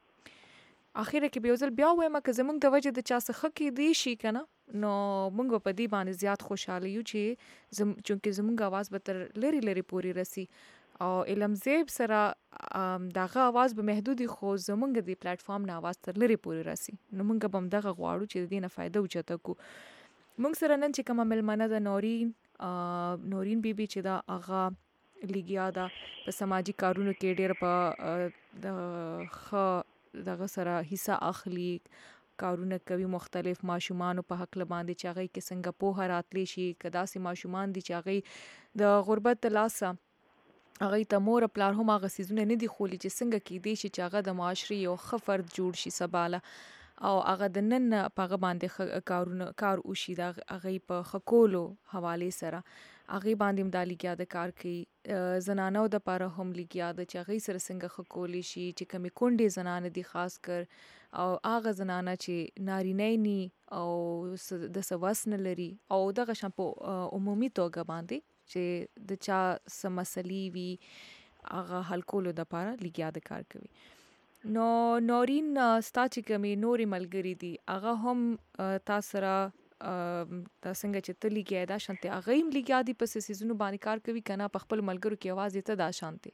اخره کې به یو ځل بیا ووایم که زموږ د وجې د چا څه ښه کیدی شي که نه نو موږ به په دې باندې زیات خوشحاله یو چې زم چونکې زموږ اواز به تر لرې لرې پورې رسي او علمزیب سره د هغه اواز به محدودي خو زموږ د پلیټفارم نه اواز تر لرې پورې رسي نو موږ به هم دغه غواړو چې د دې نه فایده اوچته کړو موږ سره نن چې کومه مېلمنه ده نورین نورین بیبي چې دا هغه لګیا ده په سماجي کارونو کې ډېر په د ښه دغه سره حصه اخلي کارونه کوي مختلف ماشومانو په حق باندې چې هغوی کې څنګه پوهه راتلی شي که داسې ماشومان دي چې هغوی د غربت د لاسه هغوی ته مور پلار هم هغه څیزونه نه دي ښولي چې څنګه کیدی شي چې هغه د معاشرې یو ښه فرد جوړ شي سباله او هغه د نن په هغه باندې کارونه کار وشي د هغوی په ښه کولو حوالې سره هغې باندې هم دا لګیا د کار کوي زنانو دپاره هم لګیا ده چې هغې سره څنګه ښه کولی شي چې کمې کونډې زنانه دي خاص کر او هغه زنانه چې نارینه ني او د څه وس نه لري او دغه شان په عمومي توګه باندې چې د چا څه مسلې وي هغه حل کولو دپاره لګیا د کار کوي. نو نورین ستا چې کمې نورې ملګري دي هغه هم تا سره دا څنګه چې ته لګیا دا شانتي هغه هم لګیا دي په سیزونو باندې کار کوي کنه په خپل ملګرو کې आवाज ته دا شانتي؟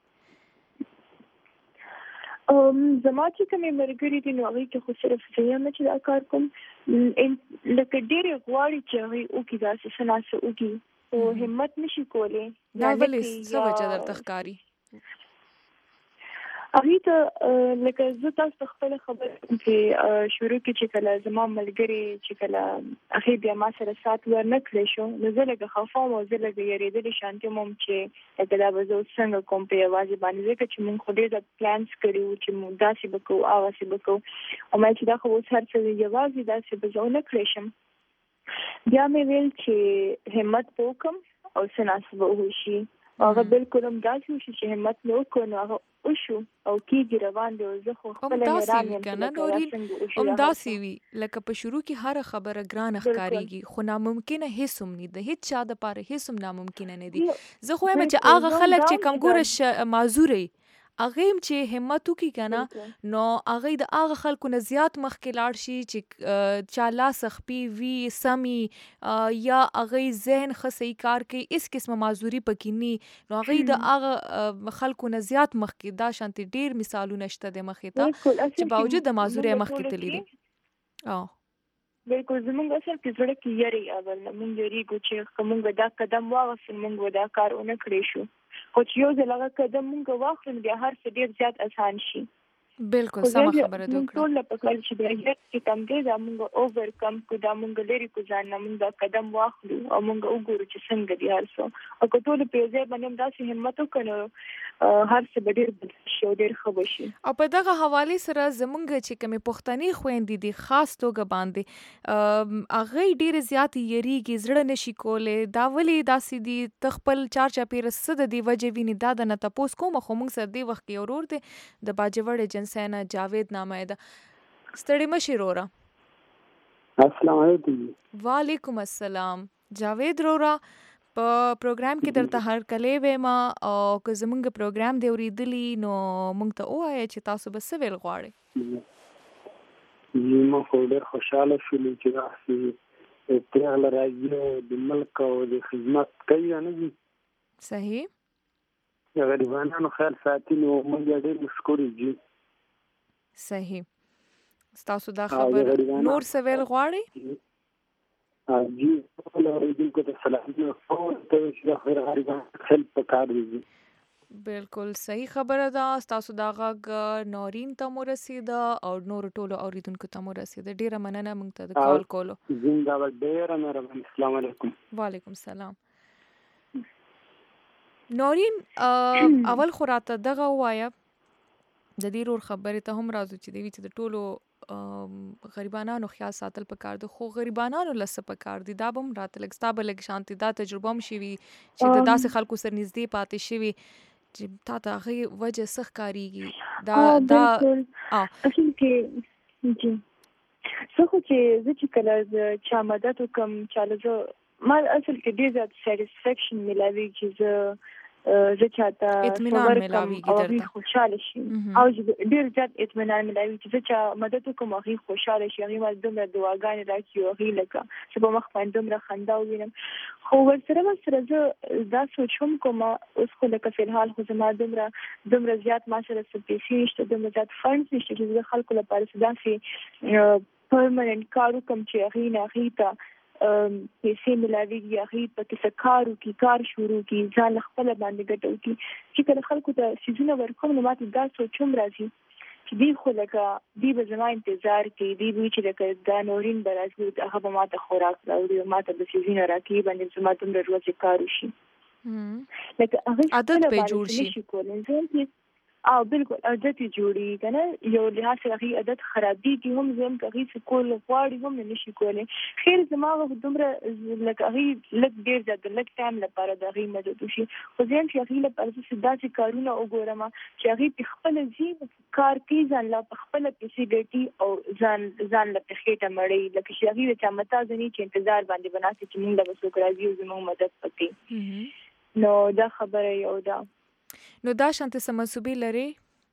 ام زما چې کومې ملګري دي نو هغه کې خو صرف زه یم چې دا کار کوم لکه ډېرې غواړي چې هغه وکړي داسې څه ناسې وکړي خو همت نشي کولی. دا ولې څه وجه درته ښکاري؟ هغې ته لکه زه تاسو ته خپله خبره کوم چې شروع کې چې کله زما ملګري چې کله هغې بیا ما سره سات ورنه کړی شو نو زه لږه خفه وم او زه لږه یېرېدلې شانتي وم چې لکه دا به زه اوس څنګه کوم په یوازې باندې ځکه چې مونږ خو ډېر پلانس کړي وو چې مونږ داسې به کوو هغسې به کوو او ما چې دا خو اوس هر څه یوازې داسې به زه ونه کړی شم. بیا مې ویل چې همت به وکړم او څه ناڅه به وشي هغه بالکل هم داسې وشي چې همت مې وکړو نو هغه وشو او کېږي روان دی او زه خو خپله حیران یم که نه نورین همداسې وي لکه په شروع کې هره خبره ګرانه ښکارېږي خو ناممکنه هېڅ هم نه ده هېڅ چا دپاره هېڅ هم ناممکنه نه دي. زه خو یم چې هغه خلک چې کمګوره معذوره هغه هم چې همت وکړي که نه نو هغه د هغه خلکو نه زیات مخکې لاړ شي چې چا لاس خپې وي سمي یا هغه ذهن ښه صحیح کار کوي هېڅ قسمه معذوري پکې ني نو هغه د هغه خلکو نه زیات مخکې دا شانتي ډېر مثالونه شته د مخې ته چې باوجود د معذورۍ مخکې تللي دي. بالکل زمونږ اصل کې زړه کې یری اول نه مونږ یریږو چې که مونږ دا قدم واخیستو مونږ به دا کار ونه کړی شو خو چې یو ځل هغه قدم مونږ واخلو بیا هر څه ډېر زیات اسان شي. بالکل سمه خبره ده مونږ ټول په کال چې بیا چې کم دی دا مونږ اوور کم کو دا مونږ لري کو ځان نه مونږ دا قدم واخلو او مونږ وګورو چې څنګه دی هر څه او که ټول په ځای باندې داسې همت وکړو هر څه به ډېر بدل شي او ډېر ښه به شي. او په دغه حوالې سره زمونږ چې کومې پښتنې خویندې دي خاص توګه باندې هغوی ډېرې زیاتې یریږي زړه نشي کولی دا ولې داسې دي ته خپل چار چاپېره څه د دې وجې ویني دا د نه تپوس کومه خو مونږ سره دې وخت کې یو ورور دی د باجوړې جنسیانه جاوید نامه ده. ستړي مشي رورا. السلام علیکم. وعلیکم السلام. جاوید رورا په پروګرام کې درته هرکلی ویم او که زمونږ پروګرام دی اورېدلی نو مونږ ته ووایه چې تاسو به څه ویل غواړئ؟ ما خو ډېر خوشحاله شولو چې داسې پېغله راځي د ملک او د خدمت کوي نه دي صحیح د غریبانو خیال ساتي نو موږ ډېر مشکور یو. صحیح. ستاسو دا خبر نور څه ویل غواړئ؟ جی اوریدونکو ته سلامونه کوم ته چې د خیر غریبانو خپل په کار دي. بالکل صحیح خبره ده. ستاسو دا غږ نورین ته مو رسېده او نورو ټولو اوریدونکو ته مو رسېده. ډېره مننه موږ ته د کال کولو. زنده باد. ډېره مهرباني. السلام علیکم. وعلیکم السلام. نورین اول خو راته دغه ووایه د دې رور خبرې ته هم راځو چې دوی چې د ټولو غریبانانو خیال ساتل پکار دي خو غریبانانو له څه پکار دي دا به هم راته لږ ستا به لږ شانتي دا تجربه هم شوي چې د داسې خلکو سره نږدې پاتې شوي چې تا ته هغې وجه څه ښکارېږي دا دا اصل کې جی څه خو چې زه چې کله چا مدد وکړم چاله زه ما اصل کې ډېر زیات سیټسفیکشن میلاوي چې زه زه چاته اطمینان ملاویږي درته خوشاله شي او ډېر زیات اطمینان ملاوي چې زه چا مدد وکړم هغې خوشاله شي هغې ما دومره دعاګانې راکړي او هغې لکه زه په مخ باندې دومره خندا ووینم خو ورسره ورسره زه دا سوچ هم کوم اوس خو لکه فلحال خو زما دومره دومره زیات ما سره څه پیسې نشته دومره زیات فنډز نشته چې زه خلکو لپاره څه داسې پرمننټ کار وکړم چې هغې نه هغې ته پیسې ملاویږي هغې پکې څه کار وکړي کار شروع کړي ځان له خپله باندې ګټه وکړي چې کله خلکو ته څیزونه ورکوم نو ماته دا سوچ هم راځي چې دوی خو لکه دوی به زما انتظار کوي دوی به وي چې لکه دا نورین به راځي هغه به ماته خوراک راوړي او ماته به څیزونه راکوي باندې زما دومره ورځې کار وشي لکه هغې عادت به جوړ شي. او بالکل عادت جوړي کنه یو لحاظ هغه عادت خرابي کی هم زم کوي چې کول غواړي هم نشي کولای خیر زموږ دومره لکه هغه لږ ډیر د لږ ټایم لپاره د هغه مدد وشي خو ځین چې هغه لپاره چې داسې کارونه وګورم چې هغه خپل ځي کار کوي ځان لا خپل پیسې ګټي او ځان ځان له خېټه مړی لکه چې هغه چې متا ځنی چې انتظار باندې بناسي چې موږ له وسو راځي او زموږ مدد پکې نو دا خبره یو ده نو دا شانت سمسوبي لري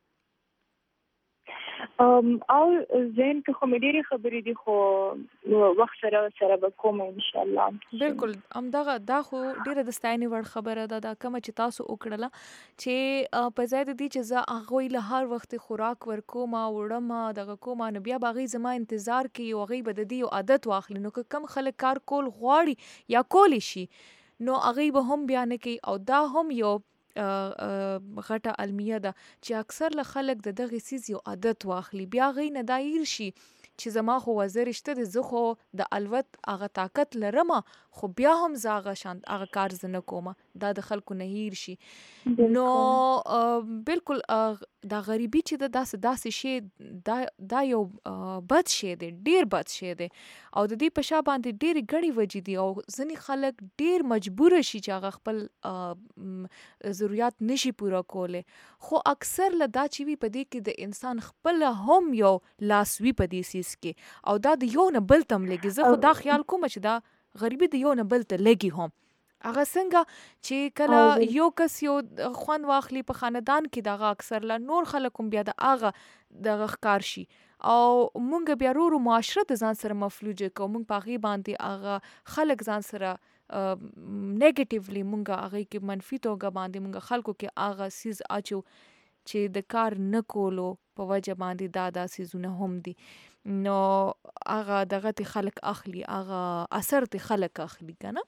ام او زين که خو مې ډېری خبرې دي خو وخت سره سره به کوم ان شاء الله بالکل ام دا دا خو ډیره د ستاینې وړ خبره ده دا کوم چې تاسو وکړله چې په ځای د دې چې زه هغه له هر وخت خوراک ورکوم وړم دغه کوم نو بیا باغی زما انتظار کوي او هغه به د دې عادت واخلي نو کم خلک کار کول غواړي یا کولی شي نو هغه به هم بیان کوي او دا هم یو غټه المیه ده چې اکثر له خلک د دغه سیز یو عادت واخلي بیا غي نه دایر شي چې زما خو وزر شته د زخه د الوت هغه طاقت لرم خو بیا هم زاغه شان هغه کار زنه کومه دا د خلکو نه هیر شي نو بالکل دا غریبي چې د داسې داسې شی دا دا یو بد شی دی ډیر بد شی دی او د دې په شا باندې ډیر غړي وجې دي او ځنی خلک ډیر مجبور شي چې هغه خپل ضرورت نشي پوره کوله خو اکثر له دا چې وی پدې کې د انسان خپل هم یو لاسوي پدې سیس کې او دا د یو نه بل تم لګي زه خو دا خیال کوم چې دا غریبي د یو نه بل ته لګي هم هغه څنګه چې کله یو کس یو خوان واخلي په خاندان کې دغه اکثر لا نور خلکم بیا د هغه دغه ښکار شي او مونږ بیا ورو معاشره د ځان سره مفلوجه کوو مونږ په هغې باندې هغه خلک ځان سره نیگیټیولی مونږ هغه کې منفي توګه باندې مونږ خلکو کې هغه سیز اچو چې د کار نه کولو په وجه باندې دا دا سیزونه هم دي نو هغه دغه ته خلک اخلي هغه اثر ته خلک اخلي کنه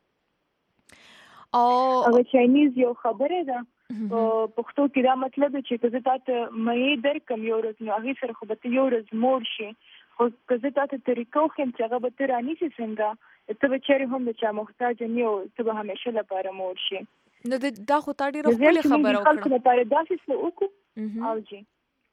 او هغه چاینیز یو خبره ده په پښتو کې دا مطلب چې که زه تاسو مې در کم یو ورځ نو هغه سره خو به یو ورځ مور شي خو که زه تاسو طریقو خم چې هغه به تر اني څنګه ته به چیرې هم د چا محتاج نه یو ته به همیشه لپاره مور شي نو دا خو تا ډیره خپل خبره وکړه خلکو لپاره داسې څه وکړو او جی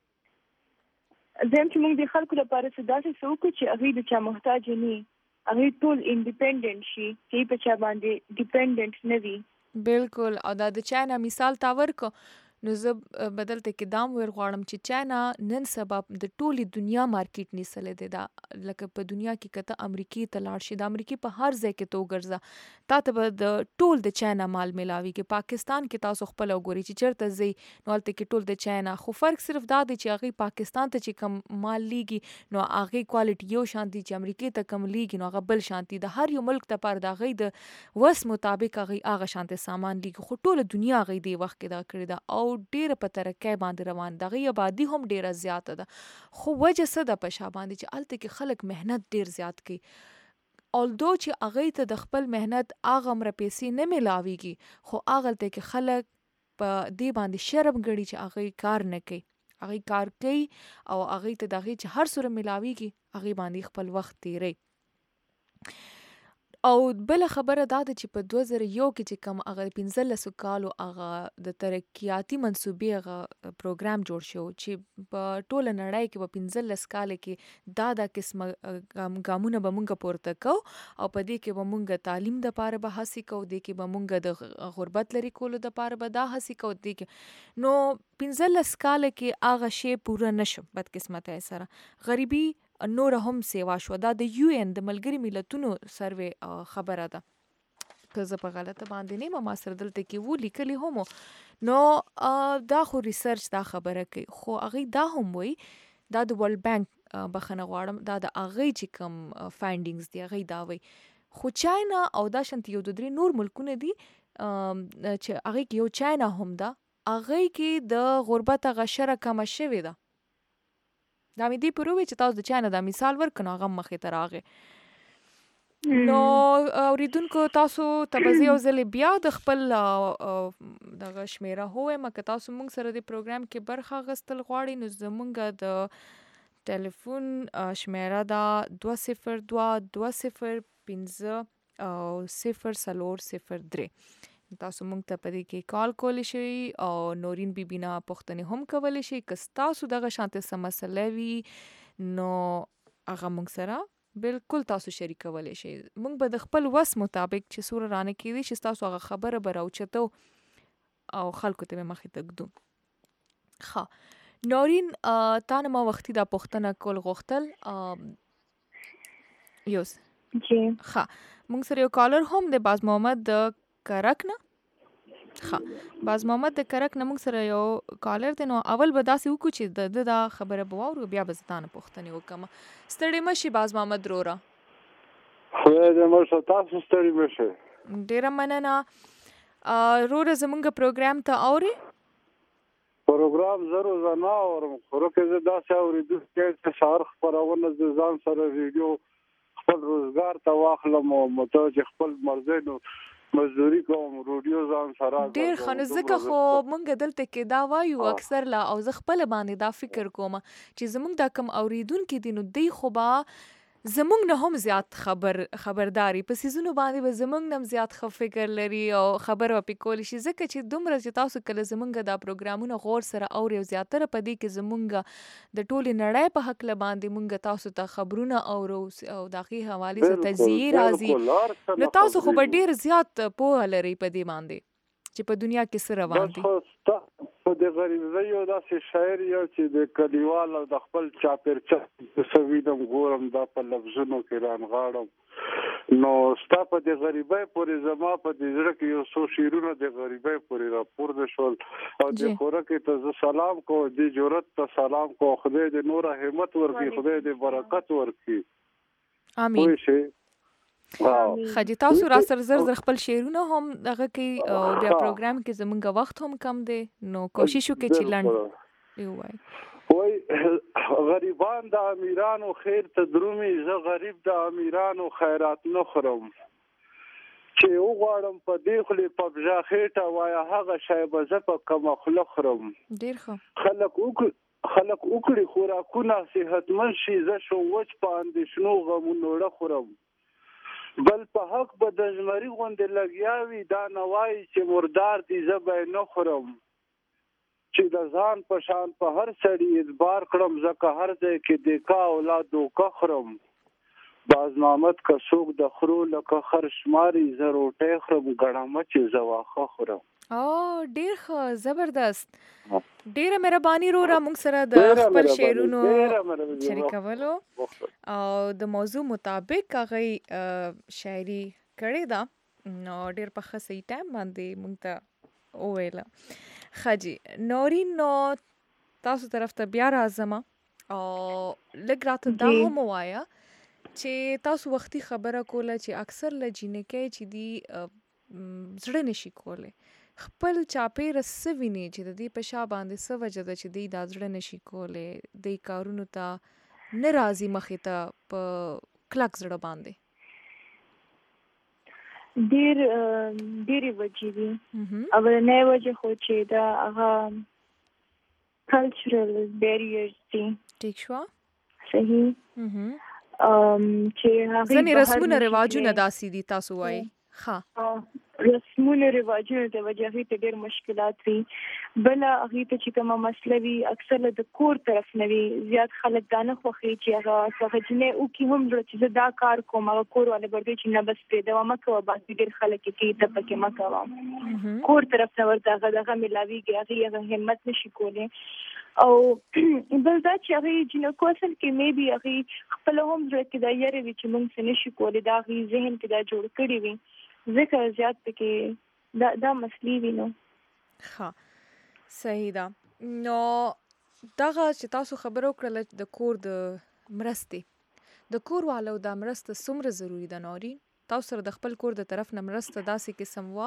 زم چې موږ د خلکو لپاره څه داسې څه وکړو چې هغه د چا محتاج نه هغه ټول انډیپندنٹ شي چې په چا باندې ډیپندنٹ نه وي بالکل او دا د چاینا مثال تا ورکو نو زه بدلته کې دام ور غواړم چې چاینا نن سبا د ټولي دنیا مارکیټ نیسلې ده دا لکه په دنیا کې کته امریکای ته لاړ شي د امریکای په هر ځای کې تو ګرځا تا ته د ټول د چاینا مال ملاوي کې پاکستان کې تاسو خپل وګوري چې چرته زی نو الته کې ټول د چاینا خو فرق صرف دا دی چې هغه پاکستان ته چې کم مال لیږي نو هغه کوالټي یو شانتي چې امریکای ته کم لیږي نو هغه بل شانتي د هر یو ملک ته پر دا غي د وس مطابق هغه هغه شانتي سامان لیږي خو ټول دنیا غي دی وخت کې دا کړی دا او ډیر په ترکه باندې روان دغه آبادی هم ډیره زیاته ده خو وجه څه ده په شا باندې چې الته کې خلک مهنت ډیر زیات کوي اولدو چې هغه ته د خپل مهنت هغه مر پیسې نه ملاويږي خو هغه ته کې خلک په دې باندې شرم غړي چې هغه کار نه کوي هغه کار کوي او هغه ته دغه چې هر سره ملاويږي هغه باندې خپل وخت تیری او بل خبره دا ده چې په دوه زره یو کې چې کوم هغه پنځلس کالو هغه د ترقیاتي منسوبې هغه پروګرام جوړ شو چې په ټوله نړۍ کې په پنځلس کال کې دا دا قسمه ګامونه به مونږ پورته کو او په دې کې به مونږ تعلیم د پاره به هڅه کو دې کې به مونږ د غربت لري کولو د پاره به دا هڅه کو دې کې نو پنځلس کال کې هغه شی پوره نشو بد قسمت سره غریبي نور هم سیوا شو دا د یو ان د ملګری ملتونو سروې خبره ده که زه په غلطه باندې نه ما سره دلته کې وو لیکلي هم نو دا خو ریسرچ دا خبره کوي خو هغه دا هم وای دا د ورلد بانک بخنه غواړم دا د هغه چې کوم فایندینګز دی هغه دا وای خو چاینا او دا شنت یو د درې نور ملکونه دي چې هغه کې یو چاینا هم ده هغه کې د غربت غشره کم شوی ده دا مې دی پروي چې تاسو د چانه دا مثال ورکنه هغه مخې ته راغی نو اوریدونکو تاسو تبزی او زل بیا د خپل دغه شمیره هوې مکه تاسو مونږ سره د پروګرام کې برخه غستل غواړي نو زمونږ د ټلیفون شمیره دا دوه صفر دوه دوه صفر پنځه او صفر څلور صفر درې تاسو مونږ ته پدې کې کال کولی شئ او نورین بیبي نه پوښتنې هم کولی شئ. که تاسو دغه شانته څه مسله وي نو هغه مونږ سره بالکل تاسو شریکولی شئ. مونږ به د خپل وس مطابق چې څومره رانه کېدی شي تاسو هغه خبره به راوچتو او خلکو ته به مخې ته ږدو. ښه نورین تا نه ما وختي دا پوښتنه کول غوښتل یوس جی ښه مونږ سره یو کالر هم د باز محمد د کرک نه ښه باز محمد د کرک نه مونږ سره یو کالر دی. نو اول به داسې وکړو چې د ده دا خبره به واورو بیا به زه تا نه پوښتنې وکړم. ستړی مه شي باز محمد روره. خدای دې مړ شه تاسو ستړي مه شئ. ډېره مننه. روره زمونږ پروګرام ته اورې؟ پروګرام زه روزانه اورم خو روکې زه داسې اورېدونکی چې سهار خپرونه د ځان سره ریډیو خپل روزګار ته واخلم او متوجه خپل مرزي نو مزدوري کوم روډیو ځان سره ډېر ښه. نو ځکه خو مونږ دلته کې دا وایو اکثر لا او زه خپله باندې دا فکر کوم چې زمونږ دا کم اورېدونکي دي نو دوی خو به زمونږ نه هم زیات خبر خبرداري په څیزونو باندې به زمونږ نه هم زیات ښه فکر لري او خبره به پرې کولی شي. ځکه چې دومره چې تاسو کله زمونږ دا پروګرامونه غور سره اورئ او زیاتره په دې کې زمونږ د ټولې نړۍ په هکله باندې مونږ تاسو ته خبرونه اورو او د هغې حوالې سره تجزیې راځي نو تاسو خو به ډېر زیات پوهه لرئ په دې باندې چې په دنیا کې څه روان دي. په د غریبۍ یو داسې شاعر یو چې د کلیوال او د خپل چاپېرچا څه وینم ګورم دا په لفظونو کې رانغاړم نو ستا په د غریبۍ پورې زما په د زړه کې یو څو شعرونه د غریبۍ پورې راپورته شول او د خورکې ته زه سلام کوم د جرأت ته سلام کوم. خدای دې نوره همت ورکړي خدای دې برکت ورکړي. امین. خجی تاسو را سره زر زر خپل شعرونه هم دغه کې بیا پروګرام کې زمونږ وخت هم کم دی نو کوشش وکړئ چې لنډ ووایئ. وای غریبان د امیرانو خیر ته درومي زه غریب د امیرانو خیرات نه خورم چې وغواړم په دې خولې په بژا خېټه وایه هغه شی به زه په کمه خوله خورم. ډېر ښه. خلک وکړي خلک وکړي خوراکونه صحتمند شي زه شم وچ په اندېښنو غمونو ړه خورم بل په حق به د زمري غوندې لګیا وي دا نه وایي چې مردار دي زه به یې نه خورم چې د ځان په شان په هر سړي اعتبار کړم ځکه هر ځای کې د کا اولاد دوکه خورم. باز محمد که څوک د خرو لکه خر شماري زه روټۍ خورم ګڼه مچې زه واښه خورم. او ډېر ښه زبردست. ډېره مهرباني روره موږ سره د خپل شعرونو شریکولو او د موضوع مطابق هغې شاعري کړې ده نو ډېر په ښه صحیح ټایم باندې موږ ته وویله. ښه جي نورین نو تاسو طرف ته بیا راځم او لږ راته دا هم ووایه چې تاسو وختي خبره کوله چې اکثر له جینکۍ چې دي زړه نشي کولی خپل چاپېره څه ویني چې د دې په شا باندې څه وجه ده چې دوی دا زړه نشي کولی دوی کارونو ته نه راځي مخې ته په کلک زړه باندې؟ ډېر ډېرې وجې دي. اولنۍ وجه خو چې دا هغه کلچرل بیریرز دي. ټیک شوه. صحیح. چې هغې ځینې رسمونه رواجونه داسې دي تاسو وایي. ښه رسمونه رواجونه د وجه هغې ته ډېر مشکلات وي. بله هغې ته چې کومه مسله وي اکثر له د کور طرف نه وي زیات خلک دا نه خوښوي چې هغه هغه جینۍ وکړي هم زړه چې زه دا کار کوم هغه کور والا به ورته چې نه بس پرېږده مه کوه باقي ډېر خلک یې کوي ته پکې مه کوه کور طرف نه ورته هغه دغه میلاویږي هغې هغه همت نشي کولی. او بل دا چې هغې جینکو اصل کې میبي هغې خپله هم زړه کې دا یېرې وي چې موږ څه نشي کولی دا هغې ذهن کې دا جوړ کړي وي ځکه زیات پکې دا دا مسلې وي. نو ښه صحیح ده. نو دغه چې تاسو خبره وکړله د کور د مرستې د کور والو دا مرسته څومره ضروري ده نورین؟ تاسو سره د خپل کور د طرف نه مرسته داسې قسم وه؟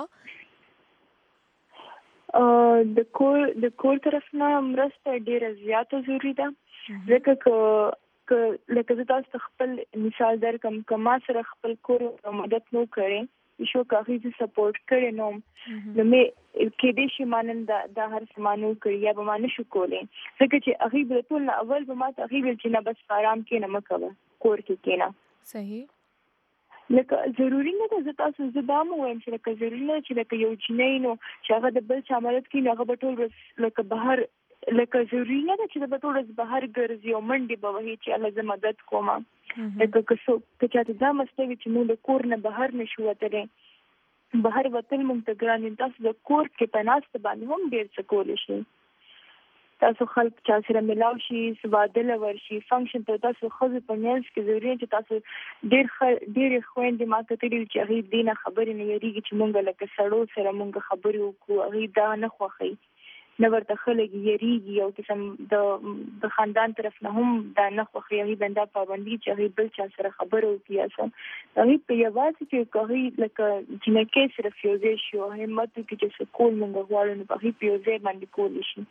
د کور د کور طرف نه مرسته ډېره زیاته ضروري ده ځکه که که لکه زه تاسو ته خپل مثال درکړم که ما سره خپل کور مدد نه وکړې شو که هغې زه سپورټ کړی نه وم نو مې کېدای شي ما نن دا هر څه ما نه وکړي یا به ما نه شو کولی ځکه چې هغې به د ټول نه اول به ما ته هغې ویل چې نه بس په ارام کښېنه مه کوه کور کې کښېنه. صحیح. لکه ضروري نه ده زه تاسو زه دا مو وایم چې لکه ضروري نه چې لکه یو جنۍ نو چې هغه د بل چا مدد کوي نو هغه به ټول ورځ لکه بهر لکه ضروري نه ده چې د ټول ورځ بهر ګرځي او منډې به وهي چې الله زه مدد کوم. لکه که څوک که چاته دا مسله وي چې موږ د کور نه بهر نشو وتلی بهر وتل موږ ته ګران دي. تاسو د کور کې په ناسته باندې هم ډېر څه کولی شئ. تاسو خلک چا سره ملاو شي سبادله ورشي فنکشن ته تاسو ښځو په منځ کې ضروري چې تاسو ډېر ډېرې خویندې ما ته کړي چې هغې دې نه خبرې نه یېرېږي چې موږ لکه سړو سره موږ خبرې وکړو هغې دا نه خوښوي نه ورته خلک یېرېږي یو قسم د د خاندان طرف نه هم دا نه خوښوي هغې باندې دا پابندي چې هغې بل چا سره خبره وکړي اصلا هغې په یوازې کې که هغې لکه جینکۍ صرف یو ځای شي او همت وکړي چې څه کول موږ غواړو نو په هغې په یو ځای باندې کولی شي.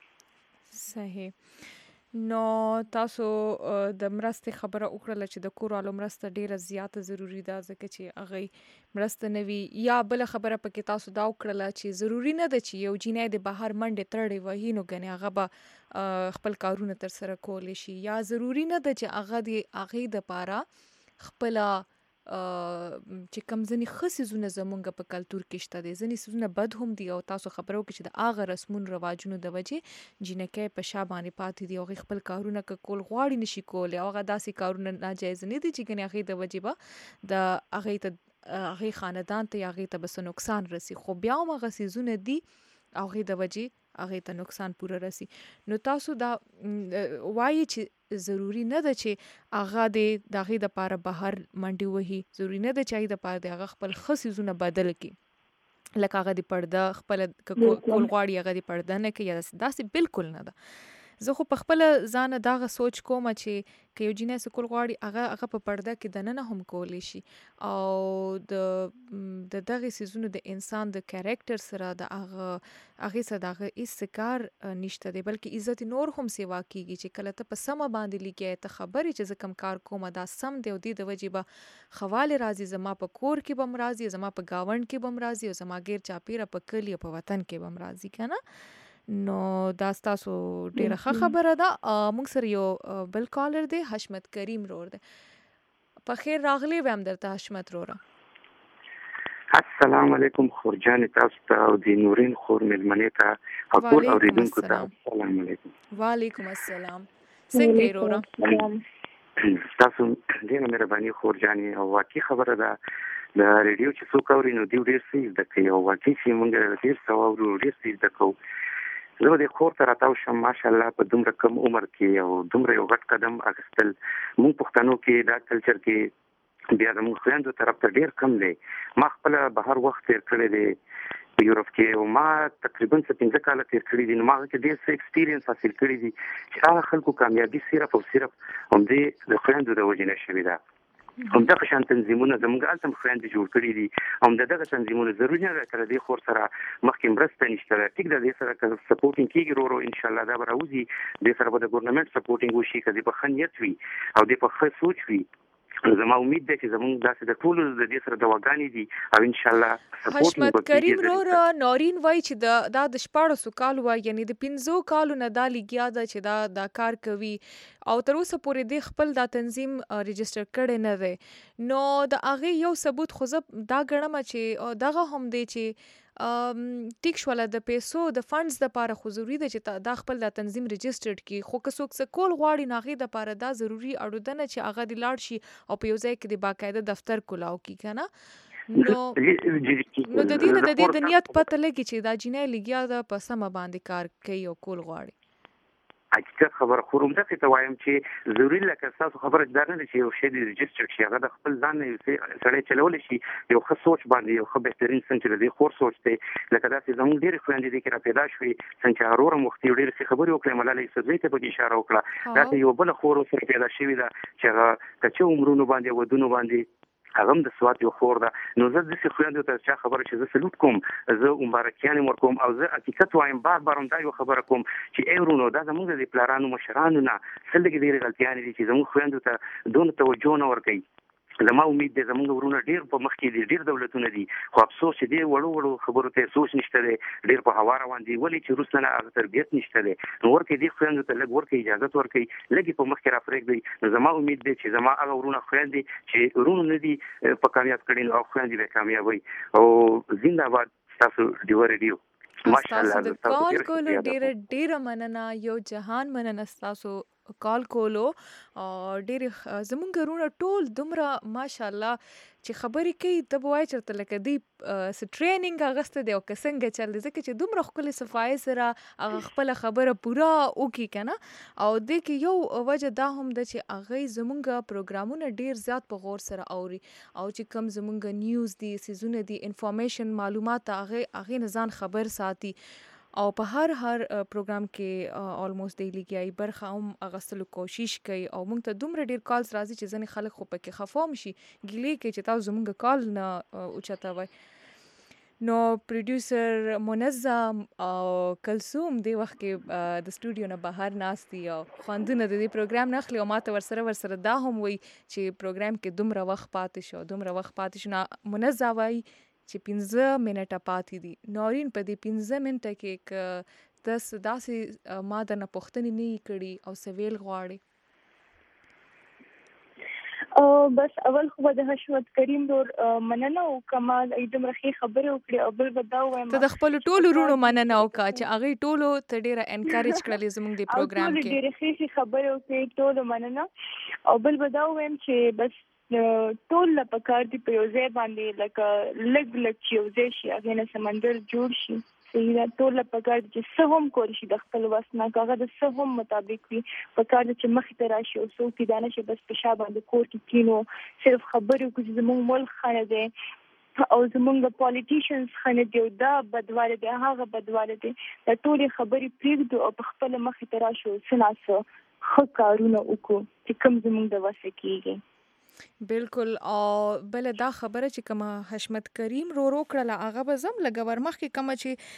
صحیح. نو تاسو د مرستې خبره وکړله چې د کور والو مرسته ډیره زیاته ضروری ده ځکه چې هغه مرسته نه وي یا بل خبره پکې تاسو دا وکړله چې ضروری نه ده چې یو جنۍ د بهر منډې تړې وهي نو ګنې هغه به خپل کارونه تر سره کولی شي یا ضروری نه ده چې هغه د هغې دپاره خپله چې کم ځینې ښه څیزونه زمونږ په کلتور کې شته دي ځینې څیزونه بد هم دي او تاسو خبره وکړئ چې د هغه رسمونو رواجونو د وجې جینکۍ په شا باندې پاتې دي او هغې خپل کارونه که کول غواړي نشي کولی او هغه داسې کارونه ناجایز نه دي چې ګنې هغې د وجې به د هغې ته هغې خاندان ته یا هغې ته به څه نقصان رسي خو بیا هم هغه څیزونه دي او هغې د وجې هغې ته نقصان پوره رسي. نو تاسو دا وایي چې ضروري نه ده چې هغه د د هغې دپاره بهر منډې وهي ضروري نه ده چې هغې دپاره د هغه خپل ښه څیزونه بدل کړي لکه هغه د پرده خپله که کول غواړي هغه د پرده نه کوي یا داسې بالکل نه ده. زه خو په خپله ځانه دغه سوچ کوم چې که یو جنۍ څه کول غواړي هغه هغه په پرده کې دننه هم کولی شي او د د دغې څیزونو د انسان د کیریکټر سره د هغه هغې سره د هغه هېڅ کار نشته دی بلکې عزت نور هم سیوا کېږي چې کله ته په سمه باندې لیکې ته خبرې چې زه کوم کار کوم دا سم دی او دې د وجې به ښه والی راځي زما په کور کې به هم راځي زما په ګاونډ کې به هم راځي او زما ګیر چاپېره په کلي او په وطن کې به هم راځي که نه. نو دا ستاسو ډیره ښه خبره ده. موږ سره یو بل کالر دی حشمت کریم رور دی. په خیر راغلی ویم درته حشمت روره. السلام علیکم خورجانې تاسو ته او د نورین خور مېلمنې ته او ټول اورېدونکو ته السلام علیکم. وعلیکم السلام. څنګه یې روره؟ تاسو ډېره مهرباني خورجانې او واقعي خبره ده د ریډیو چې څوک اوري نو دوی ډېر څه زده کوي او واقعي چې موږ ډېر څه واورو ډېر څه زده کوو. زه به د کور ته راتاو شم ماشاءالله په دومره کم عمر کې او دومره یو غټ قدم اخیستل موږ پښتنو کې دا کلچر کې بیا زموږ خویندو طرف ته ډېر کم دی. ما خپله بهر وخت تېر کړی دی په یوروپ کې او ما تقریبا څه پنځه کاله تېر کړي دي نو ما هغه کې ډېر څه ایکسپیرینس حاصل کړي دي چې هغه خلکو کامیابي صرف او صرف همدې د خویندو د وجې نه شوې ده. همدغه شان تنظیمونه زموږ هلته هم خویندې جوړ کړي دي او د دغه تنظیمونه ضروري نه ده که د دې خور سره مخکې مرسته نشته ده ټیک ده دې سره که سپورټینګ کېږي ورو ورو انشاءالله دا به راوځي دې سره به د ګورنمنټ سپورټینګ وشي که دې په ښه نیت وي او دې په ښه سوچ وي زما امید ده چې زموږ داسې د ټولو د دې سره دواګانې دي او انشاءالله حشمت کریم روره نورین وایي چې د دا د شپاړسو کالو وایي یعنې د پنځو کالو نه دا لګیا ده چې دا دا کار کوي او تر اوسه پورې دې خپل دا تنظیم رجسټر کړی نه دی. نو د هغې یو ثبوت خو زه دا ګڼم چې دغه هم دی چې ټیک شوله د پیسو د فنډز دپاره خو ضروري ده چې دا خپل دا تنظیم رجسټرډ کړي خو که څوک څه کول غواړي نو هغې دپاره دا ضروري اړو ده نه چې هغه دې لاړ شي او په یو ځای کې د باقاعده دفتر کلاو کړي که نه نو نو د دې نه د دې د نیت پته لګي چې دا جینۍ لګیا ده په سمه باندې کار کوي او کول غواړي. حقیقت خبره خو همداسې ته وایم چې ضروري لکه ستاسو خبره دا نه ده چې یو شی دې رجسټر شي هغه د خپل ځان نه یو سړی چلولی شي یو ښه سوچ باندې یو ښه بهترین څنګه چې د دې خور سوچ دی لکه داسې زموږ ډېرې خویندې دې کې را پیدا شوې څنګه چې هغه روره مختي ډېرې څه خبرې وکړې ملاله یوسفزۍ ته پکې اشاره وکړه داسې یوه بله خور ورسره پیدا شوې ده چې هغه کچه عمرونو باندې ودونو باندې هغه هم د سوات یو خور ده. نو زه داسې خویندو ته چا خبره چې زه سلوټ کوم زه مبارکیانې ورکوم او زه حقیقت وایم بار بار هم دا یو خبره کوم چې ای ورونو دا زموږ د پلارانو مشرانو نه څه لږې ډېرې غلطیانې دي چې زموږ خویندو ته دونه توجه نه ورکوي زما امید دی زموږ ورونه ډیر په مخ کې دي، ډیر دولتونه دي، خو افسوس چې دی وړو وړو خبرو ته سوچ نشته دی، ډیر په هوا روان دي. ولې چې روس نه هغه تربیت نشته دی، نو ورکې دي خویندو ته لږ ورکې اجازه ورکړي، لږ په مخ کې را پرېږدي. نو زما امید دی چې زما هغه ورونه خویندې چې ورونه نه دي په کامیاب کړي، نو خویندې به کامیابوي. او زنده باد تاسو ډیو ریډیو. ماشاءالله د کال کولو ډیره ډیره مننه، یو جهان مننه تاسو کال کولو. ډیر زمونږ غرونه ټول دومره ماشاءالله چې خبرې کوي ته به وایې چېرته لکه دوی څه ټریننګ اخیستی دی او که څنګه چل دی، ځکه چې دومره ښکلې صفایي سره هغه خپله خبره پوره وکړي که نه. او دې کې یو وجه دا هم ده چې هغوی زمونږ پروګرامونه ډیر زیات په غور سره اوري، او چې کوم زمونږ نیوز دي، سیزونه دي، انفارمیشن معلومات هغې هغې نه ځان خبر ساتي. او په هر هر پروګرام کې آلموست ډیلی کې برخه هم اغستلو کوشش کوي. او موږ ته دومره ډیر کالز راځي چې ځینې خلک خو پکې خفه هم شي، ګیلې کوي چې تاسو زموږ کال نه اوچتوئ. نو پروډیوسر منظم او کلثوم دی وخت کې د سټوډیو نه بهر ناست دي او خوندونه د دې پروګرام نه اخلي، او ما ته ورسره ورسره دا هم وایي چې پروګرام کې دومره وخت پاتې شو دومره وخت پاتې شو. نه منظم وایي چې پنځه منټه پاتې دي. نورین په دې پنځه منټه کې که تاسو داسې ما درنه پوښتنې نه کړي او څه ویل غواړئ؟ بس اول خو به د حشمت کریم ډور مننه وکړم، دومره ښې خبرې وکړې. او بل به دا ووایم ته د خپلو ټولو وروڼو مننه وکړه چې هغوی ټولو ته ډېره انکریج کړلې زموږ د پروګرام کې. ډېرې ښې ښې خبرې وکړې، ټولو مننه. او بل به دا ووایم چې بس ټول له پکار دي په یو ځای باندې لکه لږ لږ چې یو ځای شي، هغې نه سمندر جوړ شي. صحیح ده، ټول له پکار دي چې څه هم کولی شي د خپل وس نه، که هغه د څه هم مطابق وي، پکار ده چې مخې ته راشي او څوک یې دا نه شي بس په شا باندې کور کې کینو صرف خبرې وکړو چې زموږ ملک ښه نه دی او زموږ پالیټیشنز ښه نه دي او دا بدوالی دی هغه بدوالی دی. دا ټولې خبرې پرېږدو او په خپله مخې ته راشو او څه ناڅه ښه کارونه وکړو چې کوم زموږ د وسه کېږي. بالکل. او بل دا خبره چې کومه حشمت کریم رو رو کړله هغه به زم لږه ورمخکې کومه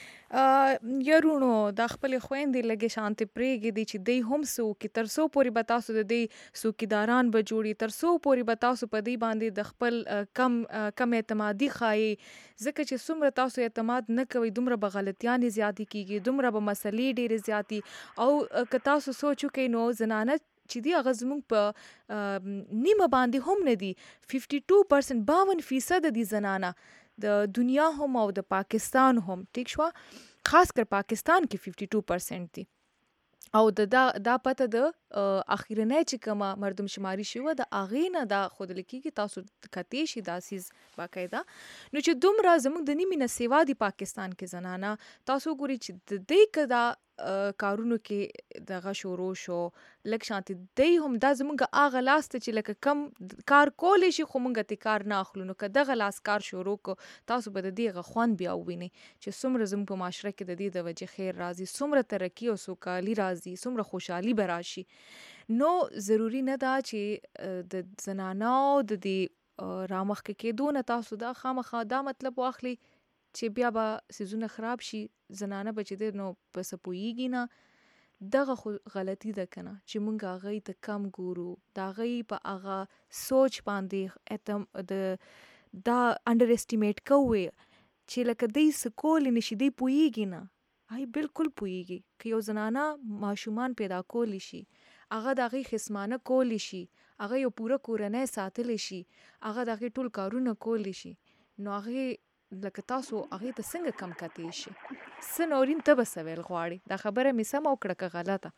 چې یارونو دا خپلې خویندې لږې شانتې پرېږدي دي چې دی هم څه وکړي، تر څو پورې به تاسو د دی څوکیداران به جوړي، تر څو پورې به تاسو په دی باندې د خپل کم کم اعتمادي ښایي، ځکه چې څومره تاسو اعتماد نه کوئ دومره به غلطیانې زیاتې کېږي، دومره به مسلې ډېرې زیاتې. او که تاسو سوچ وکئ نو زنانه چې دی هغه زموږ په نیمه باندې هم نه دي، ففټي ټو پرسنټ باون فیصد دي زنانه د دنیا هم او د پاکستان هم. ټیک شوه، خاص کر پاکستان کې ففټي ټو پرسنټ دي. او د دا دا پته د اخیرنۍ چې کومه مردم شماري شوه د هغې نه دا ښودل کېږي، تاسو کتې شي دا سیز باقاعده. نو چې دومره زموږ د نیمې نه سیوا دي پاکستان کې زنانه، تاسو وګورئ چې د دې که دا کارونو کې دغه شروع شو لږ شانتې دی هم دا زموږ هغه لاس ته چې لکه کم کار کولی شي خو موږ ترې کار نه اخلو. نو که دغه لاس کار شروع کړو تاسو به د دې هغه خوند بیا ووینئ چې څومره زموږ په معاشره کې د دې د وجې خیر راځي، څومره ترقي او سوکالي راځي، څومره خوشحالي به راشي. نو ضروري نه ده چې د زنانو د دې رامخکې کېدو نه تاسو دا خامخا دا مطلب واخلئ چې بیا به سیزونه خراب شي، زنانه به چې دی نو په څه پوهېږي نه. دغه خو غلطي ده که نه چې موږ هغوی ته کم ګورو، د هغوی په هغه سوچ باندې د دا انډر اسټیمیټ کوو چې لکه دی څه کولی نه شي، دی پوهېږي نه. هی بالکل پوهېږي. که یو زنانه ماشومان پیدا کولی شي، هغه د هغوی خصمانه کولی شي، هغه یو پوره کورنۍ ساتلی شي، هغه د هغوی ټول کارونه کولی شي، نو هغې لکه تاسو هغې ته څنګه کم کتی شي؟ څه نورین ته به څه ویل غواړي؟ دا خبره مې سمه وکړه که غلطه؟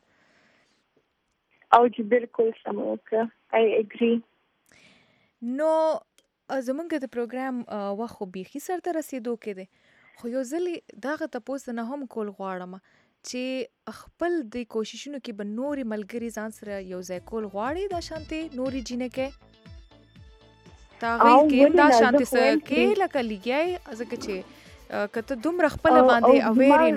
او چې بالکل سمه وکړه، آی اګري. نو زمونږ د پروګرام وخت خو بیخي سر ته رسېدو کې دی، خو یو ځلې دغه تپوس نه هم کول غواړم چې خپل د کوششونو کې به نورې ملګري ځان سره یو ځای کول غواړي دا شانتې نورې جینکې تا هغوی کې دا شانتې څه کې لکه لګیای ځکه چې که ته دومره خپله باندې اویر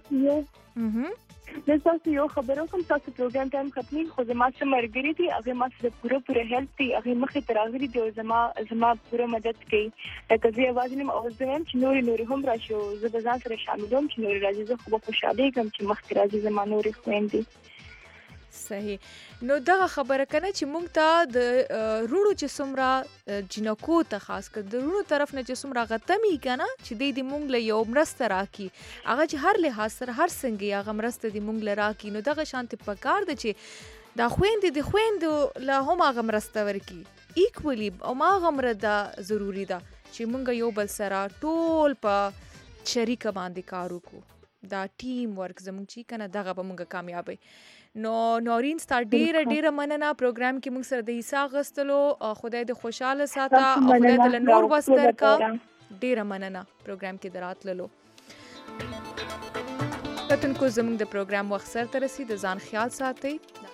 نو زه تاسو یو خبره وکړم، تاسو پروګرام ټایم ختمېږي خو زما څه ملګري دي هغې ما سره پوره پوره هیلپ دي، هغې مخې ته راغلي دي او زما زما پوره مدد کوي. لکه زه یوازې یم او زه وایم چې نورې نورې هم راشي او زه به ځان سره شاملوم چې نورې راځي، زه خو به خوشحالېږم چې مخکې راځي زما نورې خویندې. صحیح. نو دغه خبره کنه چې مونږ ته د رونو چې څومره جنکو ته خاص کر د رونو طرف نه چې څومره غتمی کنه چې دی د مونږ له یو مرسته راکی هغه چې هر لحاظ سره هر څنګه هغه مرسته د مونږ له راکی نو دغه شانت پکار د چې دا خويندې د خويندو له هم هغه مرسته ورکی ایکولی او ما غمره دا ضروری ده چې مونږ یو بل سره ټول په شریک باندې کار وکړو دا ټیم ورک زموږ چې کنه دغه به مونږ کامیابی. نو نورین ستا ډیره ډیره مننه پروګرام کې مونږ سره د حصہ غستلو خدای دې خوشاله ساته او خدای دې نور وستر کا ډیره مننه پروګرام کې دراتللو. کتونکو زموږ د پروګرام وخت سره ترسي د ځان خیال ساتي.